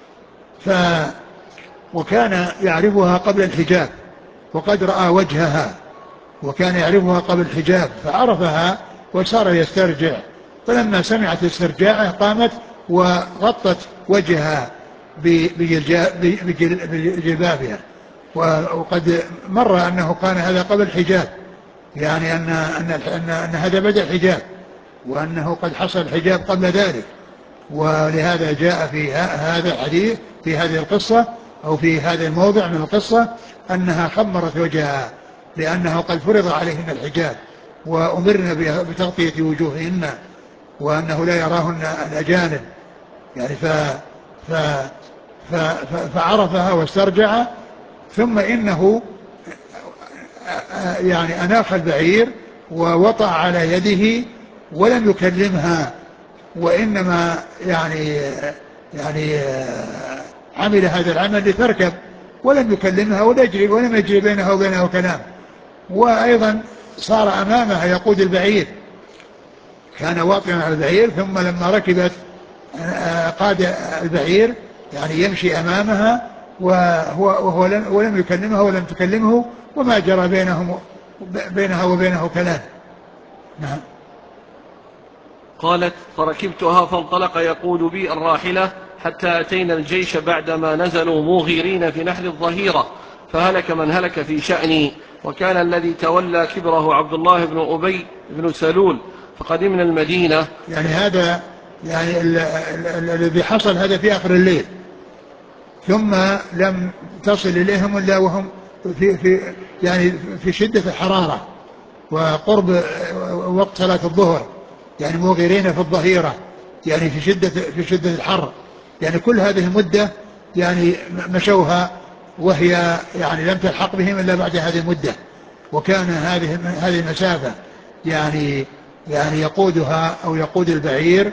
وكان يعرفها قبل الحجاب، وقد رأى وجهها وكان يعرفها قبل الحجاب فعرفها وصار يسترجع، فلما سمعت استرجاعه قامت وغطت وجهها بجلبابها، وقد مر أنه كان هذا قبل الحجاب، يعني أن هذا بدأ الحجاب، وأنه قد حصل الحجاب قبل ذلك. ولهذا جاء في هذا الحديث في هذه القصة أو في هذا الموضع من القصة أنها خمرت وجهها، لأنه قد فرض عليهن الحجاب وأمرن بتغطية وجوههن، وأنه لا يراهن الأجانب يعني ف ف فعرفها واسترجع. ثم إنه يعني أناخ البعير ووطأ على يده ولم يكلمها، وإنما يعني عمل هذا العمل لتركب ولم يكلمها ولم يجري بينها وبينه كلام. وأيضا صار أمامها يقود البعير، كان واطئا على البعير، ثم لما ركبت قاد البعير يعني يمشي أمامها ولم يكلمها ولم تكلمه، وما جرى بينها وبينه كلام. نعم. قالت فركبتها فانطلق يقود بي الراحلة حتى أتينا الجيش بعدما نزلوا موغرين في نحر الظهيرة، فهلك من هلك في شأني، وكان الذي تولى كبره عبد الله بن أبي بن سلول، فقدمنا المدينة. يعني هذا يعني الذي حصل هذا في آخر الليل، ثم لم تصل إليهم إلا وهم في شدة الحرارة وقرب وقت صلاة الظهر، يعني موغرين في الظهيرة، يعني في شدة الحر. يعني كل هذه المدة يعني مشوها وهي يعني لم تلحق بهم إلا بعد هذه المدة. وكان هذه المسافة يعني يقودها أو يقود البعير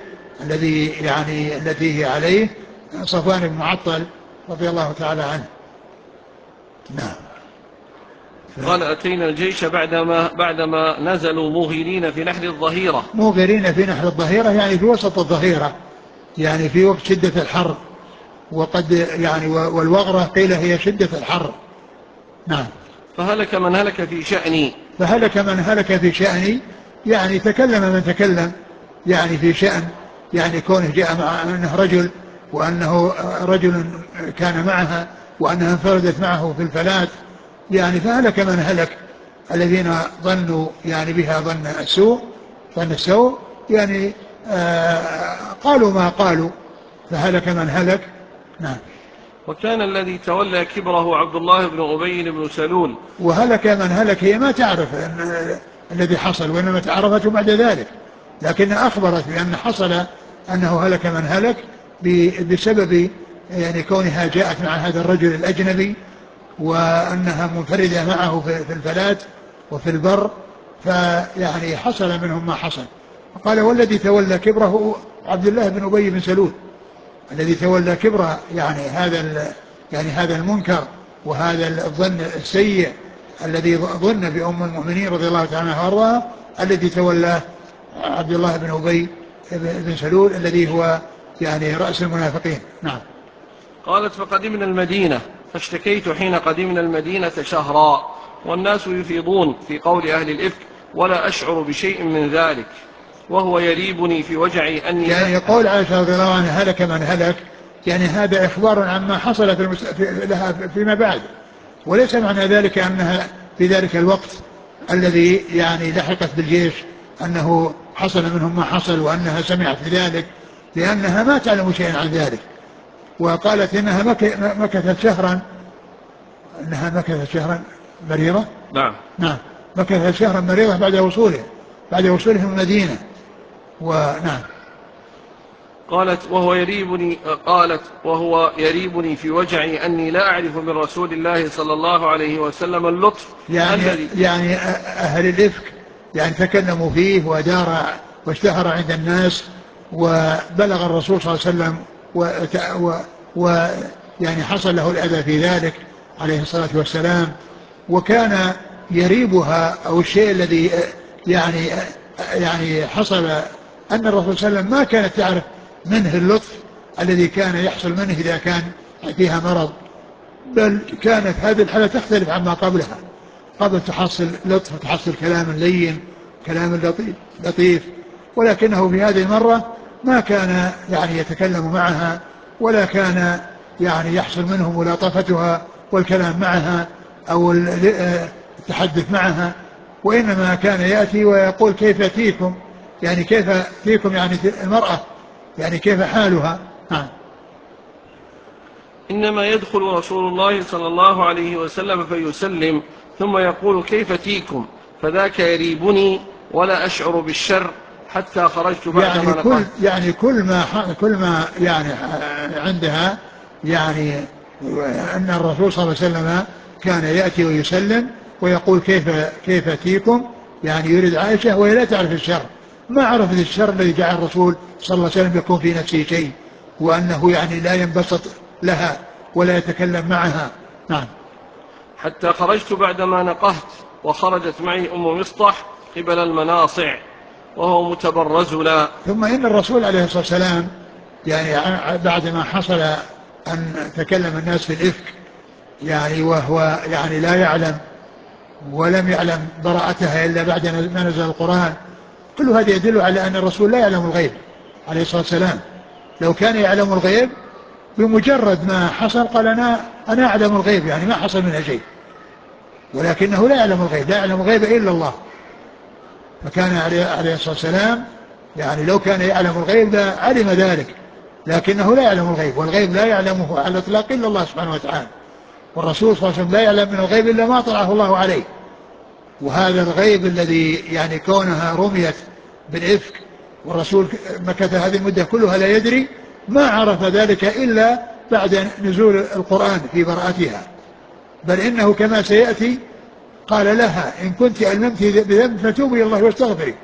التي هي عليه صفوان بن معطل رضي الله تعالى عنه. نعم. قال أتينا الجيش بعدما نزلوا موغرين في نحر الظهيرة. موغرين في نحر الظهيرة يعني في وسط الظهيرة، يعني في وقت شدة الحر، وقد يعني والوغرة قيل هي شدة الحر. نعم. فهلك من هلك في شأني. فهلك من هلك في شأني، يعني تكلم من تكلم يعني في شأن يعني كونه جاء مع أنه رجل، وأنه رجل كان معها، وأنها انفردت معه في الفلاة. يعني فهلك من هلك الذين ظنوا يعني بها ظن السوء يعني قالوا ما قالوا، فهلك من هلك. نعم. وكان الذي تولى كبره عبد الله بن أبي بن سلول. وهلك من هلك هي ما تعرف الذي حصل، وإنما تعرفته بعد ذلك، لكن أخبرت بأن حصل أنه هلك من هلك بسبب يعني كونها جاءت مع هذا الرجل الأجنبي، وأنها منفردة معه في الفلاة وفي البر، فيعني حصل منهم ما حصل. قال والذي تولى كبره عبد الله بن أبي بن سلول، الذي تولى كبره يعني هذا المنكر وهذا الظن السيء الذي ظن بأم المؤمنين رضي الله تعالى عنها وارضاها، الذي تولى عبد الله بن أبي بن سلول الذي هو يعني رأس المنافقين. نعم. قالت فقدمنا المدينة، فاشتكيت حين قدمنا المدينة شهرا، والناس يفيضون في قول أهل الإفك، ولا أشعر بشيء من ذلك، وهو يريبني في وجعي أني يعني يقول عائشة رضي الله عنها هلك من هلك، يعني هذا إخبار عما حصل لها فيما بعد، وليس معنى ذلك أنها في ذلك الوقت الذي يعني لحقت بالجيش أنه حصل منهم ما حصل وأنها سمعت بذلك، لأنها ما تعلم شيئا عن ذلك. وقالت إنها مكثت شهرا مريضة. نعم. نعم، مكثت شهرا مريضة بعد وصولهم المدينة. ونعم. قالت وهو يريبني في وجعي أني لا أعرف من رسول الله صلى الله عليه وسلم اللطف يعني أهل الإفك يعني تكلموا فيه ودار واشتهر عند الناس، وبلغ الرسول صلى الله عليه وسلم ويعني حصل له الأذى في ذلك عليه الصلاة والسلام. وكان يريبها أو الشيء الذي يعني حصل أن الرسول صلى الله عليه وسلم ما كانت تعرف منه اللطف الذي كان يحصل منه إذا كان فيها مرض، بل كانت هذه الحالة تختلف عما قبلها، قبل تحصل لطف وتحصل كلام لين كلام لطيف، ولكنه في هذه المرة ما كان يعني يتكلم معها، ولا كان يعني يحصل منه ملاطفتها والكلام معها أو التحدث معها، وإنما كان يأتي ويقول كيف فيكم، يعني كيف فيكم يعني المرأة، يعني كيف حالها. إنما يدخل رسول الله صلى الله عليه وسلم فيسلم ثم يقول كيف فيكم، فذاك يريبني ولا أشعر بالشر حتى خرجت بعدما نقلت. يعني كل ما يعني عندها، يعني أن الرسول صلى الله عليه وسلم كان يأتي ويسلم ويقول كيف فيكم، يعني يريد عائشة وهي لا تعرف الشر، ما عرفت الشر الذي جعل الرسول صلى الله عليه وسلم يكون في نفسه شيء، وأنه يعني لا ينبسط لها ولا يتكلم معها. نعم. حتى خرجت بعدما نقهت وخرجت معي أم مصطح قبل المناصع وهو متبرز لا. ثم إن الرسول عليه الصلاة والسلام يعني بعدما حصل أن تكلم الناس في الإفك، يعني وهو يعني لا يعلم ولم يعلم براءتها إلا بعد ما نزل القرآن، كل هذا يدل على أن الرسول لا يعلم الغيب عليه الصلاة والسلام. لو كان يعلم الغيب بمجرد ما حصل قال أنا أعلم الغيب، يعني ما حصل منها شيء، ولكنه لا يعلم الغيب، لا يعلم الغيب إلا الله. فكان عليه الصلاة والسلام يعني لو كان يعلم الغيب لعلم ذلك، لكنه لا يعلم الغيب، والغيب لا يعلمه على الإطلاق إلا الله سبحانه وتعالى، والرسول صلى الله عليه وسلم لا يعلم من الغيب إلا ما طلعه الله عليه. وهذا الغيب الذي يعني كونها رميت بالإفك والرسول مكث هذه المدة كلها لا يدري، ما عرف ذلك إلا بعد نزول القرآن في براءتها، بل إنه كما سيأتي قال لها إن كنت ألممت بذنب فتوبي إلى الله واستغفري،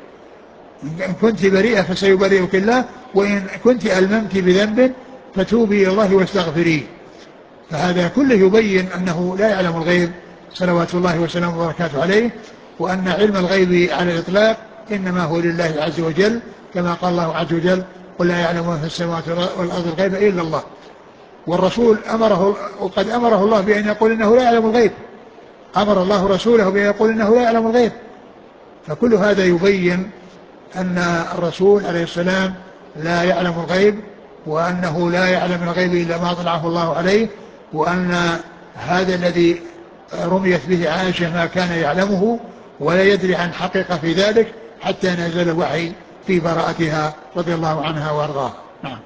إن كنت بريئة فسيبرئك الله، وإن كنت ألممت بذنب فتوبي إلى الله واستغفري. فهذا كله يبين أنه لا يعلم الغيب صلوات الله وسلامه وبركاته عليه، وأن علم الغيب على الإطلاق إنما هو لله عز وجل، كما قال الله عز وجل قل لا يعلم من في السماوات والأرض الغيب إلا الله. والرسول وقد أمره الله بأن يقول إنه لا يعلم الغيب، أمر الله رسوله بأن يقول إنه لا يعلم الغيب. فكل هذا يبين أن الرسول عليه السلام لا يعلم الغيب، وأنه لا يعلم الغيب إلا ما طلعه الله عليه، وأن هذا الذي رميت به عائشة ما كان يعلمه ولا يدري عن حقيقة في ذلك حتى نزل الوحي في براءتها رضي الله عنها وارضاها. نعم.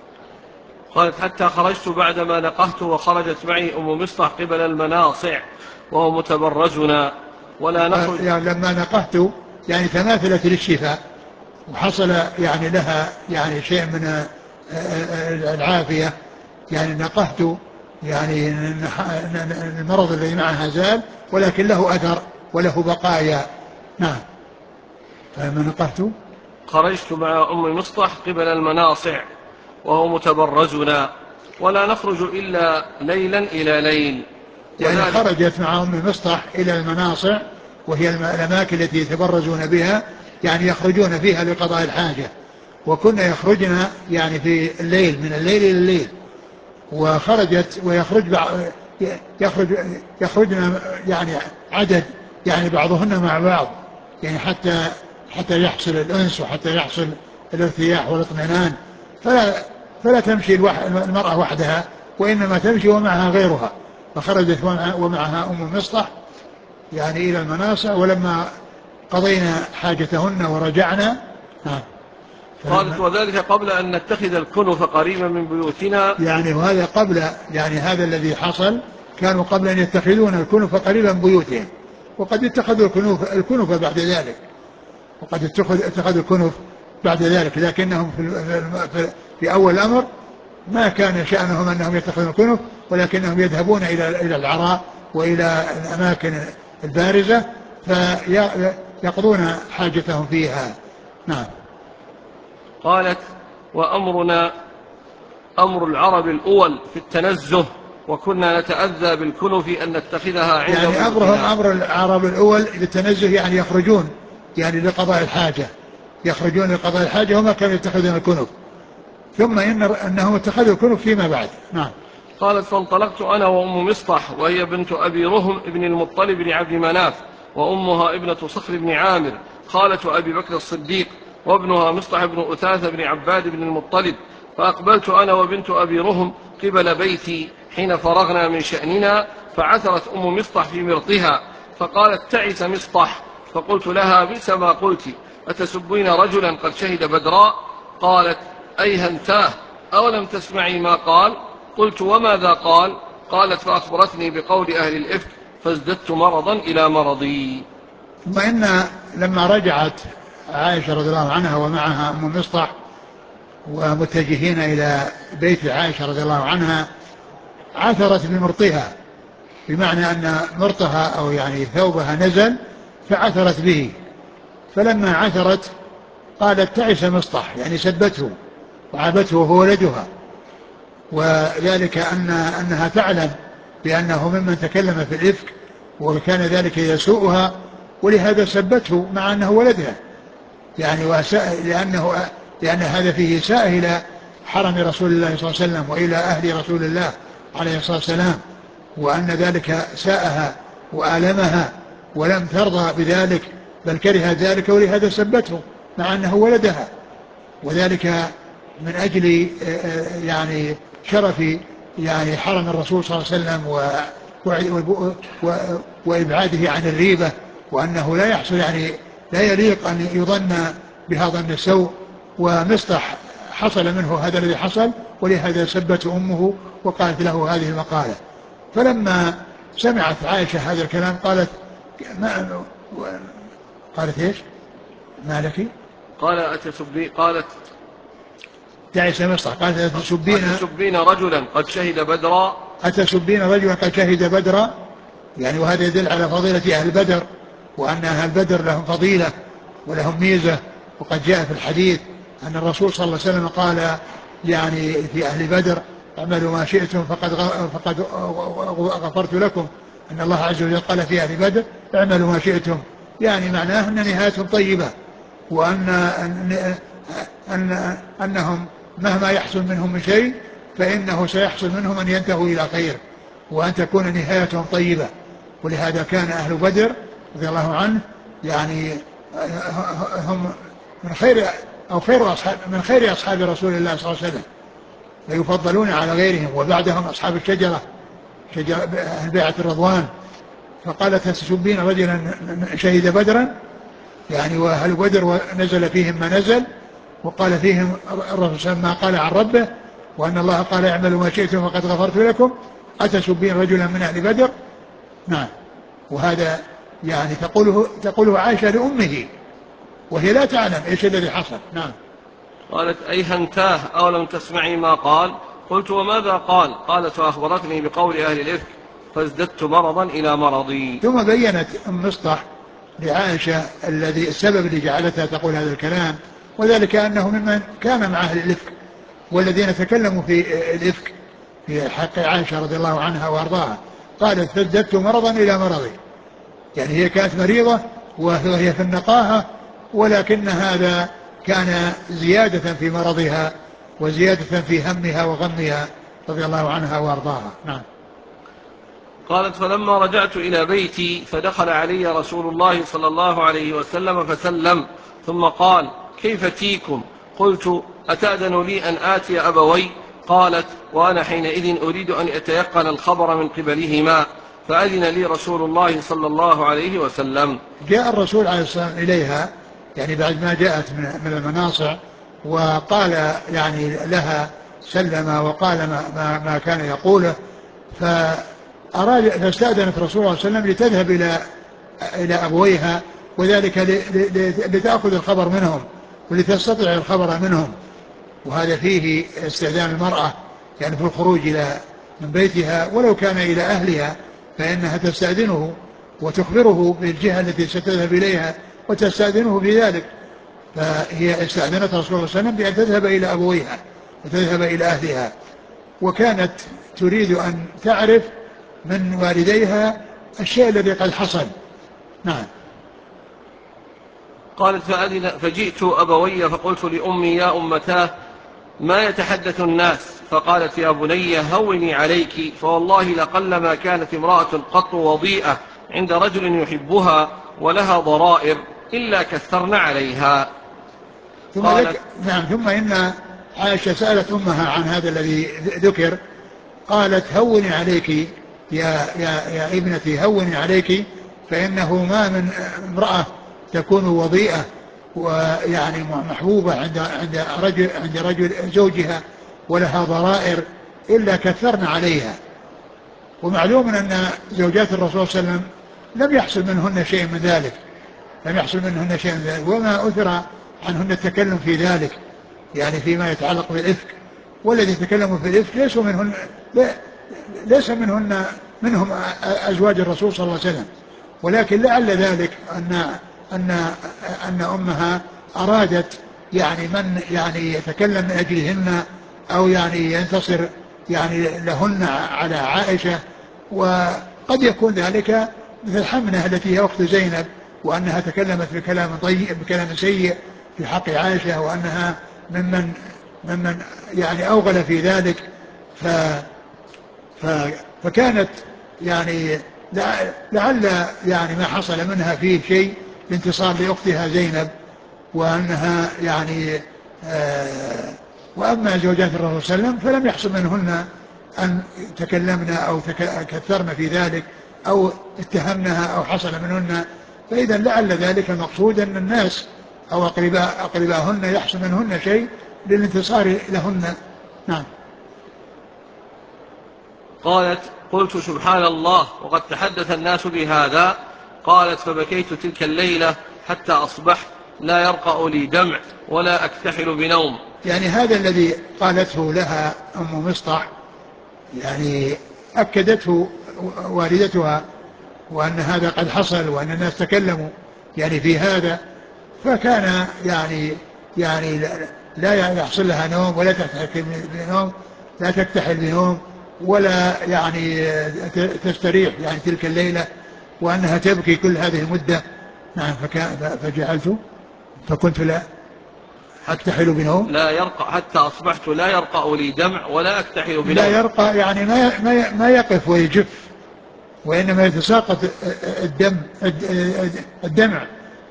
قالت حتى خرجت بعدما نقهت وخرجت معي أم مصطح قبل المناصع وهو متبرزنا ولا نخرج. يعني لما نقهت يعني تماثلت للشفاء وحصل يعني لها يعني شيء من العافية، يعني نقهت يعني المرض الذي معها زال ولكن له أثر وله بقايا. نعم. فلما نقهت خرجت مع أم مصطح قبل المناصع وهو متبرزنا ولا نخرج إلا ليلا إلى ليل. يعني خرجت مع أم مصطح إلى المناصع وهي الأماكن التي يتبرزون بها، يعني يخرجون فيها لقضاء الحاجة، وكنا يخرجن يعني في الليل من الليل إلى الليل، وخرجت يخرجن يعني عدد، يعني بعضهن مع بعض، يعني حتى يحصل الأنس وحتى يحصل الارتياح والاطمئنان، فلا تمشي المرأة وحدها وإنما تمشي ومعها غيرها. فخرجت ومعها أم مصطح يعني إلى المناصع، ولما قضينا حاجتهن ورجعنا. قالت وذلك قبل أن نتخذ الكنف قريبا من بيوتنا. يعني وهذا قبل، يعني هذا الذي حصل كانوا قبل أن يتخذون الكنف قريبا من بيوتهم، وقد اتخذوا الكنف بعد ذلك، وقد اتخذوا الكنف بعد ذلك، لكنهم في أول الأمر ما كان شأنهم أنهم يتخذون الكنف، ولكنهم يذهبون إلى العراء وإلى الأماكن البارزة فيقضون حاجتهم فيها. نعم. قالت وأمرنا أمر العرب الأول في التنزه، وكنا نتأذى بالكنف أن نتخذها عند يعني أمرهم أمر العرب الأول للتنزه، يعني يخرجون يعني لقضاء الحاجة، يخرجون لقضاء الحاجة وما كانوا يتخذون الكنف، ثم أنهم اتخذوا الكنف فيما بعد. نعم. قالت فانطلقت أنا وأم مصطح وهي بنت أبي رهم ابن المطلب بن عبد مناف، وأمها ابنة صخر بن عامر خالة أبي بكر الصديق، وابنها مصطح بن أثاث بن عباد بن المطلب. فأقبلت أنا وبنت أبي رهم قبل بيتي حين فرغنا من شأننا، فعثرت أم مصطح في مرطها فقالت تعس مصطح، فقلت لها: بئس ما قلت، أتسبين رجلا قد شهد بدرا؟ قالت: أيهنتاه، أولم تسمعي ما قال؟ قلت: وماذا قال؟ قالت: فأخبرتني بقول أهل الإفك فازددت مرضا إلى مرضي. ثم إن لما رجعت عائشة رضي الله عنها ومعها أم مصطح ومتجهين إلى بيت عائشة رضي الله عنها، عثرت بمرطها، بمعنى أن مرطها أو يعني ثوبها نزل فعثرت به. فلما عثرت قالت: تعس مصطح، يعني سبته وعابته وهو ولدها، وذلك أنها تعلم بأنه ممن تكلم في الإفك وكان ذلك يسوءها، ولهذا سبته مع أنه ولدها، يعني لأن هذا فيه إساءة إلى حرم رسول الله صلى الله عليه وسلم وإلى أهل رسول الله عليه الصلاة والسلام، وأن ذلك ساءها وآلمها ولم ترضى بذلك بل كرهت ذلك، ولهذا سبته مع أنه ولدها، وذلك من أجل يعني شرف يعني حرم الرسول صلى الله عليه وسلم وإبعاده عن الريبة، وأنه لا يحصل يعني لا يليق أن يظن بها ظن السوء. ومصطح حصل منه هذا الذي حصل، ولهذا سبته أمه وقالت له هذه المقالة. فلما سمعت عائشة هذا الكلام قالت: قالت إيش؟ ما لك؟ قالت: تعس مصطح، قالت: أتسبين رجلا قد شهد بدرا؟ أتسبين رجلا قد شهد بدرا، يعني وهذا يدل على فضيلة أهل بدر، وأن أهل بدر لهم فضيلة ولهم ميزة. وقد جاء في الحديث أن الرسول صلى الله عليه وسلم قال يعني في أهل بدر: اعملوا ما شئتم فقد غفرت لكم. أن الله عز وجل قال في أهل بدر: اعملوا ما شئتم، يعني معناه أن نهايتهم طيبة، أنهم مهما يحصل منهم من شيء فإنه سيحصل منهم أن ينتهوا إلى خير وأن تكون نهايتهم طيبة. ولهذا كان أهل بدر رضي الله عنه يعني هم من خير أصحاب رسول الله صلى الله عليه وسلم، فيفضلون على غيرهم، وبعدهم أصحاب شجرة بيعة الرضوان. فقالت: تسبين رجلا شهد بدرا، يعني وأهل بدر نزل فيهم ما نزل، وقال فيهم الرسول صلى الله عليه وسلم ما قال عن ربه، وأن الله قال: اعملوا ما شئتم فقد غفرت لكم، أتسبين رجلا من أهل بدر؟ نعم. وهذا يعني تقوله عائشة لأمه وهي لا تعلم إيش الذي حصل. نعم. قالت: أيهنتاه، أولم تسمعي ما قال؟ قلت: وماذا قال؟ قالت: فأخبرتني بقول أهل الإفك فازددت مرضا إلى مرضي. ثم بيّنت أم مصطح لعائشة السبب اللي جعلتها تقول هذا الكلام، وذلك أنه ممن كان مع أهل الإفك والذين تكلموا في الإفك في حق عائشة رضي الله عنها وأرضاها. قالت: فازددت مرضا إلى مرضي، يعني هي كانت مريضة وهي في النقاهة، ولكن هذا كان زيادة في مرضها وزيادة في همها وغمها رضي الله عنها وأرضاها. نعم. قالت: فلما رجعت إلى بيتي فدخل علي رسول الله صلى الله عليه وسلم فسلم، ثم قال: كيف تيكم؟ قلت: أتأذن لي أن آتي أبوي؟ قالت: وأنا حينئذ أريد أن أتيقن الخبر من قبلهما، فأذن لي رسول الله صلى الله عليه وسلم. جاء الرسول عليه الصلاة والسلام إليها يعني بعد ما جاءت من المناصع، وقال يعني لها سلم وقال ما كان يقوله، فاستأذنت رسول الله صلى الله عليه وسلم لتذهب إلى أبويها، وذلك لتأخذ الخبر منهم ولتستطيع الخبر منهم. وهذا فيه استئذان المرأة يعني في الخروج من بيتها ولو كان إلى أهلها، فإنها تستأذنه وتخبره بالجهة التي ستذهب إليها وتستأذنه بذلك. فهي استأذنت رسول الله صلى الله عليه وسلم بأن تذهب إلى أبويها وتذهب إلى أهلها، وكانت تريد أن تعرف من والديها الشيء الذي قد حصل. نعم. قالت: فجئت أبوي فقلت لأمي: يا أمتاه، ما يتحدث الناس؟ فقالت: يا بني هوني عليك، فوالله لقلما كانت امرأة قط وضيئة عند رجل يحبها ولها ضرائر إلا كثرن عليها. ثم إن عائشة سألت أمها عن هذا الذي ذكر، قالت: هوني عليك يا ابنتي، هوني عليك، فإنه ما من امرأة تكون وضيئة ويعني محبوبة عند رجل زوجها ولها ضرائر إلا كثرن عليها. ومعلوم أن زوجات الرسول صلى الله عليه وسلم لم يحصل منهن شيء من ذلك، وما أثر عنهن التكلم في ذلك، يعني فيما يتعلق بالإفك. والذي تكلموا في الإفك ليس منهم أزواج الرسول صلى الله عليه وسلم، ولكن لعل ذلك أن أمها أرادت يعني من يعني يتكلم من أجلهن أو يعني ينتصر يعني لهن على عائشة. وقد يكون ذلك مثل حمنة التي هي أخت زينب، وأنها تكلمت بكلام سيء في حق عائشة، وأنها ممن يعني أوغل في ذلك. فكانت يعني لعل يعني ما حصل منها فيه شيء لانتصار لأختها زينب، وأنها يعني وأما زوجات الرسول صلى الله عليه وسلم فلم يحصل منهن أن تكلمنا أو كثرن في ذلك أو اتهمنها أو حصل منهن. فإذا لعل ذلك المقصود أن الناس أو أقرباهن يحصل منهن شيء للانتصار لهن. نعم. قالت: قلت سبحان الله وقد تحدث الناس بهذا. قالت: فبكيت تلك الليلة حتى أصبحت لا يرقأ لي دمع ولا أكتحل بنوم. يعني هذا الذي قالته لها أم مصطح يعني أكدته والدتها، وأن هذا قد حصل وأن الناس تكلموا يعني في هذا، فكان يعني لا يحصل لها نوم ولا تكتحل بنوم ولا يعني تستريح يعني تلك الليلة، وأنها تبكي كل هذه المدة. نعم. فكنت لا أكتحل بنوم، لا يرقى حتى أصبحت لا يرقأ لي دمع ولا أكتحل بنوم. لا يرقى يعني ما يقف ويجف، وإنما يتساقط الدمع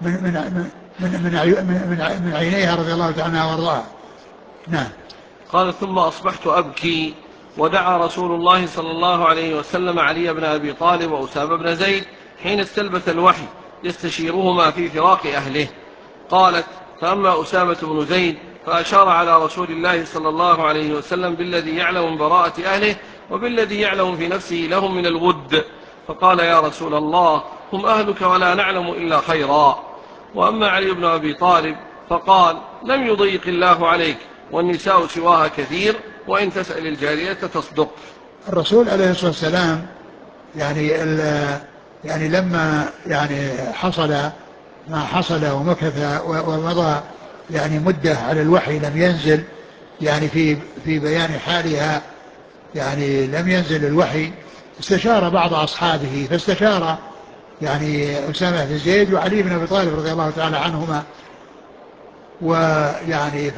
من عينيها رضي الله تعالى عنها وارضاها. نعم. قال: ثم أصبحت أبكي، ودعا رسول الله صلى الله عليه وسلم علي بن أبي طالب وأسامة بن زيد حين استلبث الوحي يستشيرهما في فراق أهله. قالت: فأما أسامة بن زيد فأشار على رسول الله صلى الله عليه وسلم بالذي يعلم من براءة أهله وبالذي يعلم في نفسه لهم من الود، فقال: يا رسول الله، هم أهلك ولا نعلم إلا خيرا. وأما علي بن أبي طالب فقال: لم يضيق الله عليك، والنساء سواها كثير، وإن تسأل الجارية تصدق. الرسول عليه الصلاة والسلام يعني لما يعني حصل ما حصل ومكث ومضى يعني مدة على الوحي لم ينزل، يعني في بيان حالها يعني لم ينزل الوحي، استشار بعض أصحابه، فاستشار يعني أسامة بن زيد وعلي بن أبي طالب رضي الله تعالى عنهما، ويعني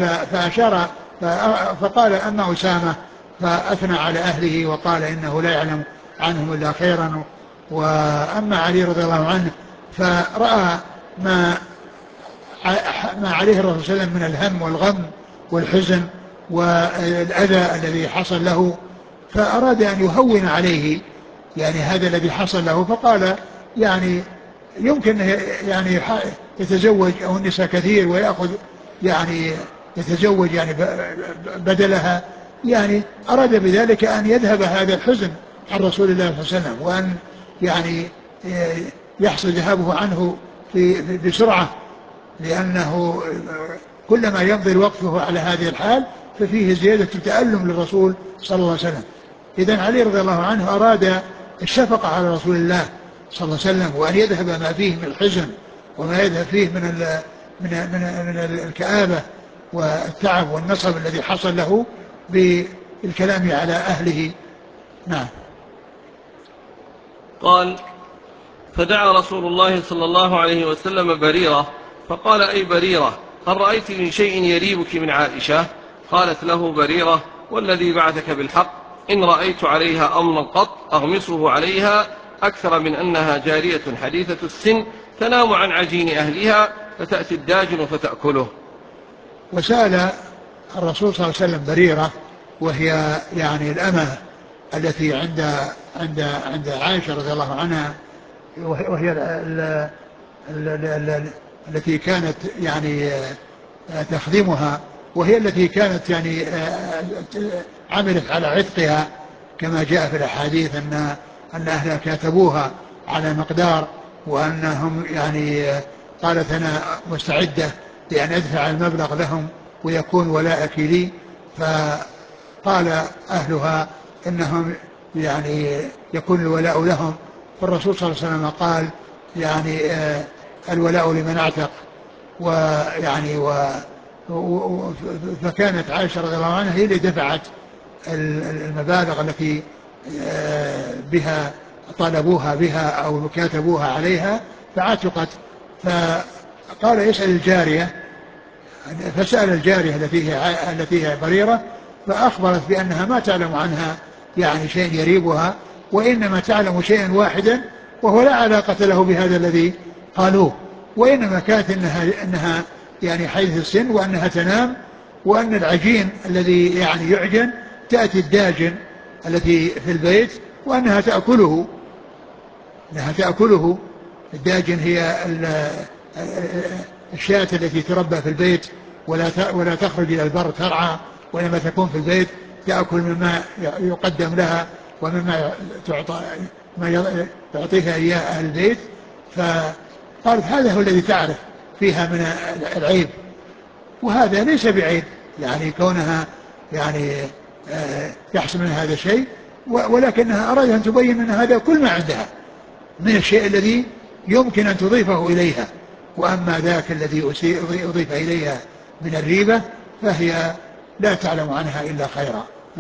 فقال أما أسامة فأثنى على أهله وقال إنه لا يعلم عنهم إلا خيرا، وأما علي رضي الله عنه فرأى ما عليه الرسول صلى الله عليه وسلم من الهم والغم والحزن والأذى الذي حصل له، فأراد أن يهون عليه يعني هذا الذي حصل له، فقال يعني يمكن يعني يتزوج أو النساء كثير ويأخذ يعني يتزوج يعني بدلها، يعني أراد بذلك أن يذهب هذا الحزن عن رسول الله صلى الله عليه وسلم، وأن يعني يحصل ذهابه عنه بسرعة، لأنه كلما يمضي الوقت وهو على هذه الحال ففيه زيادة تألم للرسول صلى الله عليه وسلم. إذن علي رضي الله عنه أراد الشفقة على رسول الله صلى الله عليه وسلم، وأن يذهب ما فيه من الحزن وما يذهب فيه من الكآبة والتعب والنصب الذي حصل له بالكلام على أهله. نعم. قال: فدعا رسول الله صلى الله عليه وسلم بريرة، فقال: أي بريرة، هل رأيت من شيء يريبك من عائشة؟ قالت له بريرة: والذي بعثك بالحق إن رأيت عليها أمرا قط أغمصه عليها أكثر من أنها جارية حديثة السن تنام عن عجين أهلها فتأتي الداجن فتأكله. وسأل الرسول صلى الله عليه وسلم بريرة، وهي يعني الأمة التي عند عائشة رضي الله عنها، وهي التي كانت يعني تخدمها، وهي التي كانت يعني عملت على عتقها كما جاء في الأحاديث أن أهلها كاتبوها على مقدار، وأنهم يعني قالت أنا مستعدة لأن أدفع المبلغ لهم ويكون ولاءك لي. فقال أهلها إنهم يعني يكون الولاء لهم. فالرسول صلى الله عليه وسلم قال يعني الولاء لمن اعتق. ويعني فكانت عائشة رضي الله عنها هي اللي دفعت المبالغ التي بها طالبوها بها أو كاتبوها عليها فعتقت. فقال يسأل الجارية، فسأل الجارية التي هي بريرة، فأخبرت بأنها ما تعلم عنها يعني شيء يريبها، وإنما تعلم شيئا واحدا وهو لا علاقة له بهذا الذي قالوه، وإنما كانت إنها يعني حيث السن، وأنها تنام، وأن العجين الذي يعني يعجن تأتي الداجن التي في البيت وأنها تأكله، الداجن هي الشاة التي تربى في البيت ولا تخرج إلى البر ترعى، وإنما تكون في البيت تأكل مما يقدم لها ومما يعطيها إياه أهل البيت. فقالت هذا هو الذي تعرف فيها من العيب، وهذا ليس بعيب يعني كونها يعني يحصل من هذا الشيء، ولكنها أرادت أن تبين أن هذا كل ما عندها من الشيء الذي يمكن أن تضيفه إليها، وأما ذاك الذي أضيف إليها من الريبة فهي لا تعلم عنها إلا خيرا.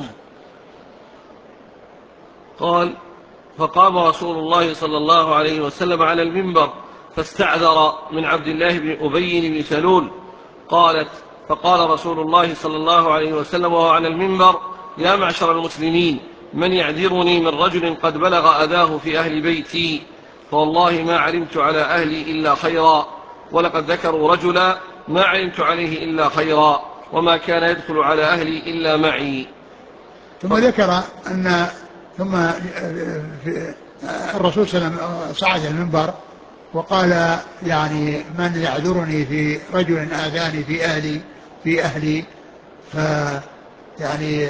قال فقام رسول الله صلى الله عليه وسلم على المنبر فاستعذر من عبد الله بن أبي بن سلول. قالت فقال رسول الله صلى الله عليه وسلم وهو على المنبر يا معشر المسلمين من يعذرني من رجل قد بلغ أذاه في أهل بيتي، فوالله ما علمت على أهلي إلا خيرا، ولقد ذكروا رجلا ما علمت عليه إلا خيرا، وما كان يدخل على أهلي إلا معي. ثم ذكر أن الرسول صلى الله عليه وسلم صعد المنبر وقال يعني من يعذرني في رجل آذاني في أهلي يعني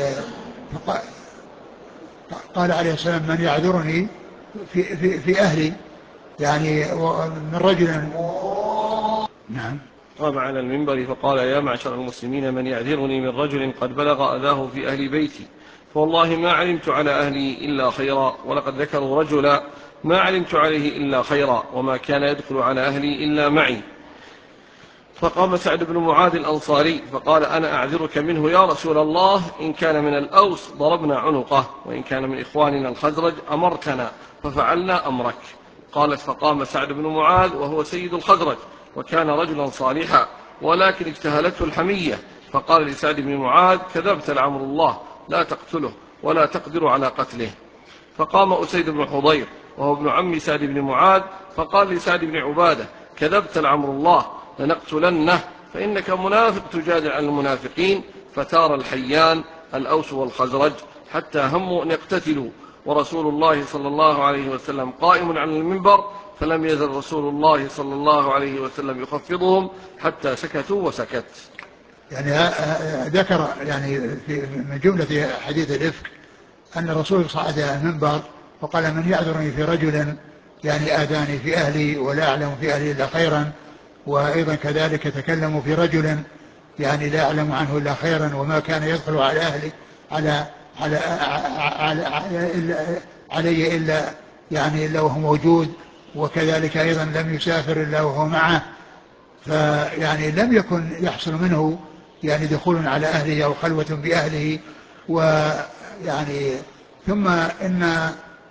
قال عليه السلام من يعذرني في أهلي يعني من رجل. نعم. قام على المنبر فقال يا معشر المسلمين من يعذرني من رجل قد بلغ أذاه في أهل بيتي، فوالله ما علمت على أهلي إلا خيرا، ولقد ذكروا رجلا ما علمت عليه إلا خيرا، وما كان يدخل على أهلي إلا معي. فقام سعد بن معاذ الأنصاري فقال أنا أعذرك منه يا رسول الله، إن كان من الأوس ضربنا عنقه، وإن كان من إخواننا الخزرج أمرتنا ففعلنا أمرك. قالت فقام سعد بن معاذ وهو سيد الخزرج وكان رجلا صالحا، ولكن اجتهلته الحمية، فقال لسعد بن معاذ كذبت لعمر الله، لا تقتله ولا تقدر على قتله. فقام أسيد بن حضير وهو ابن عم سعد بن معاذ فقال لسعد بن عبادة كذبت لعمر الله، لنقتلنه، فإنك منافق تجادل عن المنافقين. فتار الحيان الأوس والخزرج حتى هموا أن يقتتلوا، ورسول الله صلى الله عليه وسلم قائم على المنبر، فلم يزل رسول الله صلى الله عليه وسلم يخفضهم حتى سكتوا وسكت. يعني ذكر يعني من جملة حديث الإفك أن الرسول صعد المنبر وقال من يعذرني في رجل يعني آذاني في أهلي ولا أعلم في أهلي إلا خيرا، وأيضا كذلك تكلموا في رجل يعني لا أعلم عنه إلا خيرا، وما كان يدخل على أهلي علي إلا يعني إلا وهو موجود، وكذلك أيضا لم يسافر إلا وهو معه، فيعني لم يكن يحصل منه يعني دخول على أهله أو خلوة بأهله. ويعني ثم إن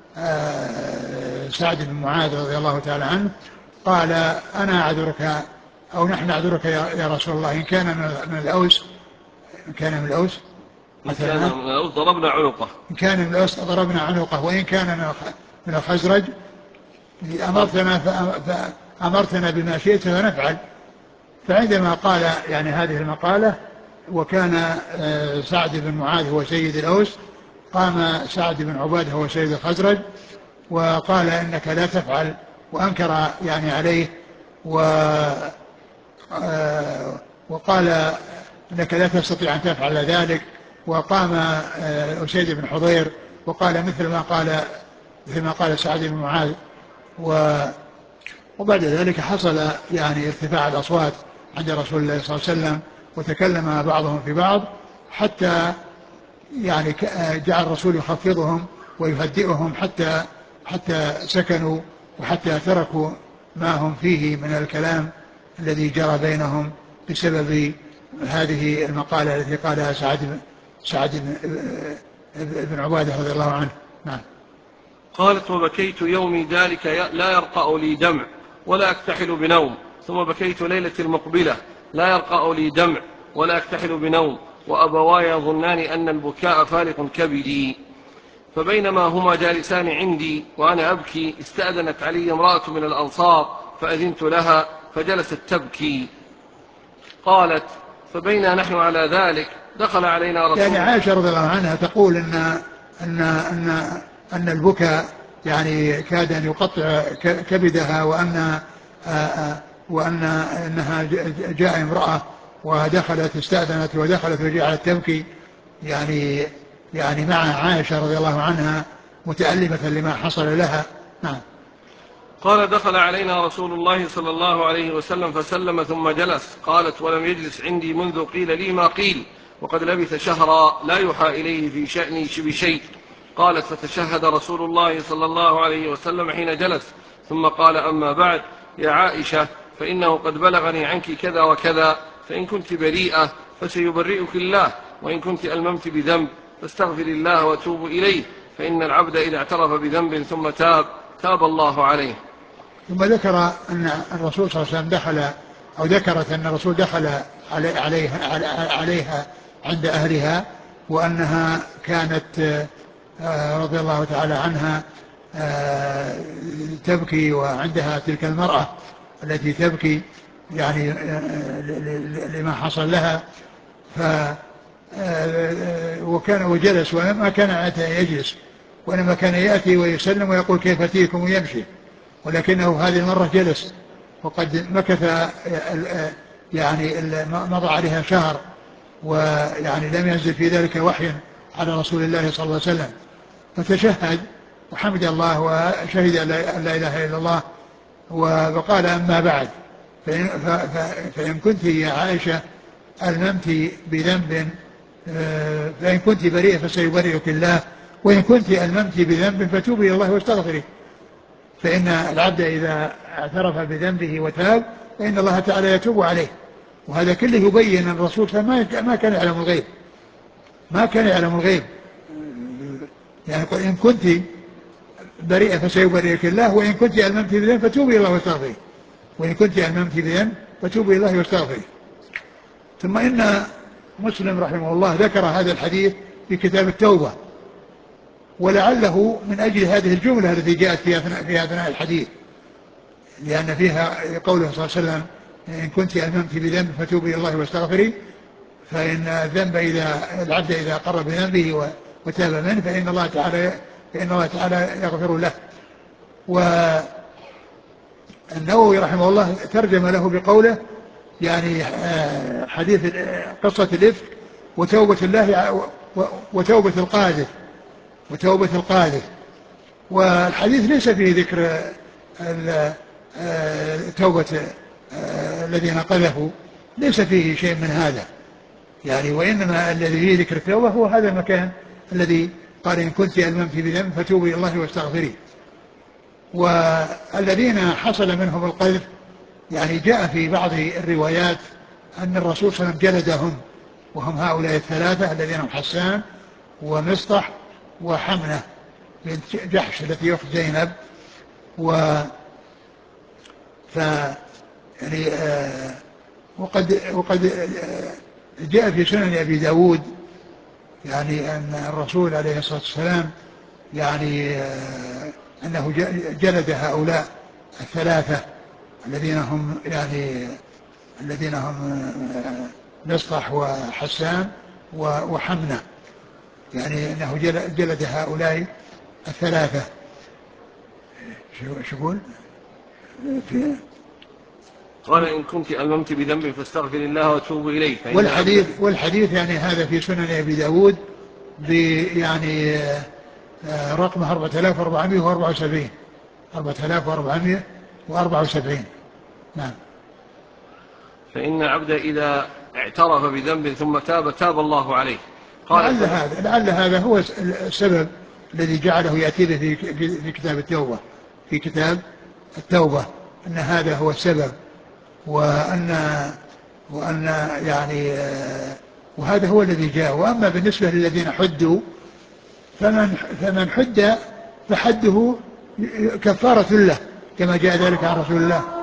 سعد بن معاذ رضي الله تعالى عنه قال أنا أعذرك أو نحن نعذرك يا رسول الله إن كان من الأوس، إن كان من الأوس ضربنا عنقه، إن كان من الأوس ضربنا عنقه، وإن كان من الخزرج أمرتنا بما شئت فنفعل. فعندما قال يعني هذه المقالة وكان سعد بن معاذ هو سيد الأوس، قام سعد بن عبادة هو سيد الخزرج وقال إنك لا تفعل، وأنكر يعني عليه و وقال إنك لا تستطيع أن تفعل ذلك. وقام أسيد بن حضير وقال مثل ما قال سعد بن معاذ. وبعد ذلك حصل يعني ارتفاع الأصوات عند رسول الله صلى الله عليه وسلم، وتكلم بعضهم في بعض حتى يعني جعل الرسول يخفضهم ويهدئهم حتى سكنوا، وحتى تركوا ما هم فيه من الكلام الذي جرى بينهم بسبب هذه المقالة التي قالها سعد بن عبادة رضي الله عنه. نعم. قالت: وبكيت يومي ذلك لا يرقأ لي دمع ولا أكتحل بنوم، ثم بكيت ليلة المقبلة لا يرقأ لي دمع ولا أكتحل بنوم، وأبواي يظنان أن البكاء فالق كبدي. فبينما هما جالسان عندي وأنا أبكي استأذنت علي امرأة من الأنصار فأذنت لها فجلست تبكي. قالت: فبينا نحن على ذلك دخل علينا رسول يعني عائشة رضي الله عنها تقول أن البكاء يعني كاد أن يقطع كبدها، أنها جاء امرأة ودخلت استأذنت ودخلت وجعلت تبكي، يعني مع عائشة رضي الله عنها متألمة لما حصل لها. نعم. قال: دخل علينا رسول الله صلى الله عليه وسلم فسلم ثم جلس. قالت: ولم يجلس عندي منذ قيل لي ما قيل، وقد لبث شهرا لا يوحى إليه في شأني بشيء. قالت: فتشهد رسول الله صلى الله عليه وسلم حين جلس، ثم قال: أما بعد يا عائشة، فإنه قد بلغني عنك كذا وكذا، فإن كنت بريئة فسيبرئك الله، وإن كنت ألممت بذنب فاستغفر الله وتوب إليه، فإن العبد إذا اعترف بذنب ثم تاب الله عليه. ثم ذكر أن الرسول صلى الله عليه وسلم ذكرت أن الرسول دخل عليها عند أهلها، وأنها كانت رضي الله تعالى عنها تبكي، وعندها تلك المرأة التي تبكي يعني لما حصل لها. وكان وجلس، وما كان يجلس، وإنما كان يأتي ويسلم ويقول كيف تيكم ويمشي، ولكنه هذه المرة جلس، وقد مكث يعني مضى عليها شهر، ويعني لم ينزل في ذلك وحي على رسول الله صلى الله عليه وسلم. فتشهد وحمد الله وشهد أن لا إله إلا الله، وقال: أما بعد فإن كنت يا عائشة ألممت بذنب فإن كنت بريئة فسيبرئك الله، وإن كنت ألممت بذنب فتوبي إلى الله واستغفري، فإن العبد إذا اعترف بذنبه وتاب فإن الله تعالى يتوب عليه. وهذا كله يبين أن الرسول ما كان يعلم الغيب، يعني إن كنت بريئة فسيبرئك الله، وإن كنت ألممت بذنب فتوبي إلى الله واستغفري، ثم إن مسلم رحمه الله ذكر هذا الحديث في كتاب التوبة، ولعله من أجل هذه الجملة التي جاءت في أثناء الحديث، لأن فيها قوله صلى الله عليه وسلم: إن كنت ألممت بذنب فتوبي إلى الله واستغفري، فإن الذنب العبد إذا قر بذنبه وتاب منه فإن الله تعالى يغفر له. والنووي رحمه الله ترجم له بقوله يعني حديث قصة الإفك وتوبة الله وتوبة القاذف. والحديث ليس فيه ذكر توبة الذين قذفوا، ليس فيه شيء من هذا يعني، وإنما الذي فيه ذكر التوبة هو هذا المكان الذي قال: إن كنت ألممت بذنب فتوبي إلى الله واستغفري. والذين حصل منهم القذف يعني جاء في بعض الروايات أن الرسول صلى الله عليه وسلم جلدهم، وهم هؤلاء الثلاثة الذين هم حسان ومصطح وحمنة بنت جحش التي أخت زينب. يعني وقد جاء في سنن أبي داود يعني أن الرسول عليه الصلاة والسلام يعني أنه جلد هؤلاء الثلاثة الذين هم مصطح وحسان وحمنة، يعني أنه جلد هؤلاء الثلاثة. شو يقول؟ قال إن كنت ألممت بذنب فاستغفر الله وتوب إليه. والحديث يعني هذا في سنن أبي داود يعني رقمه 4474. 4474. نعم. فإن العبد إذا اعترف بذنب ثم تاب الله عليه. قال لعل هذا هو السبب الذي جعله يأتي به في كتاب التوبة. في كتاب التوبة أن هذا هو السبب، وأن يعني وهذا هو الذي جاء. وأما بالنسبة للذين حدوا فمن حد فحده كفارة له كما جاء ذلك عن رسول الله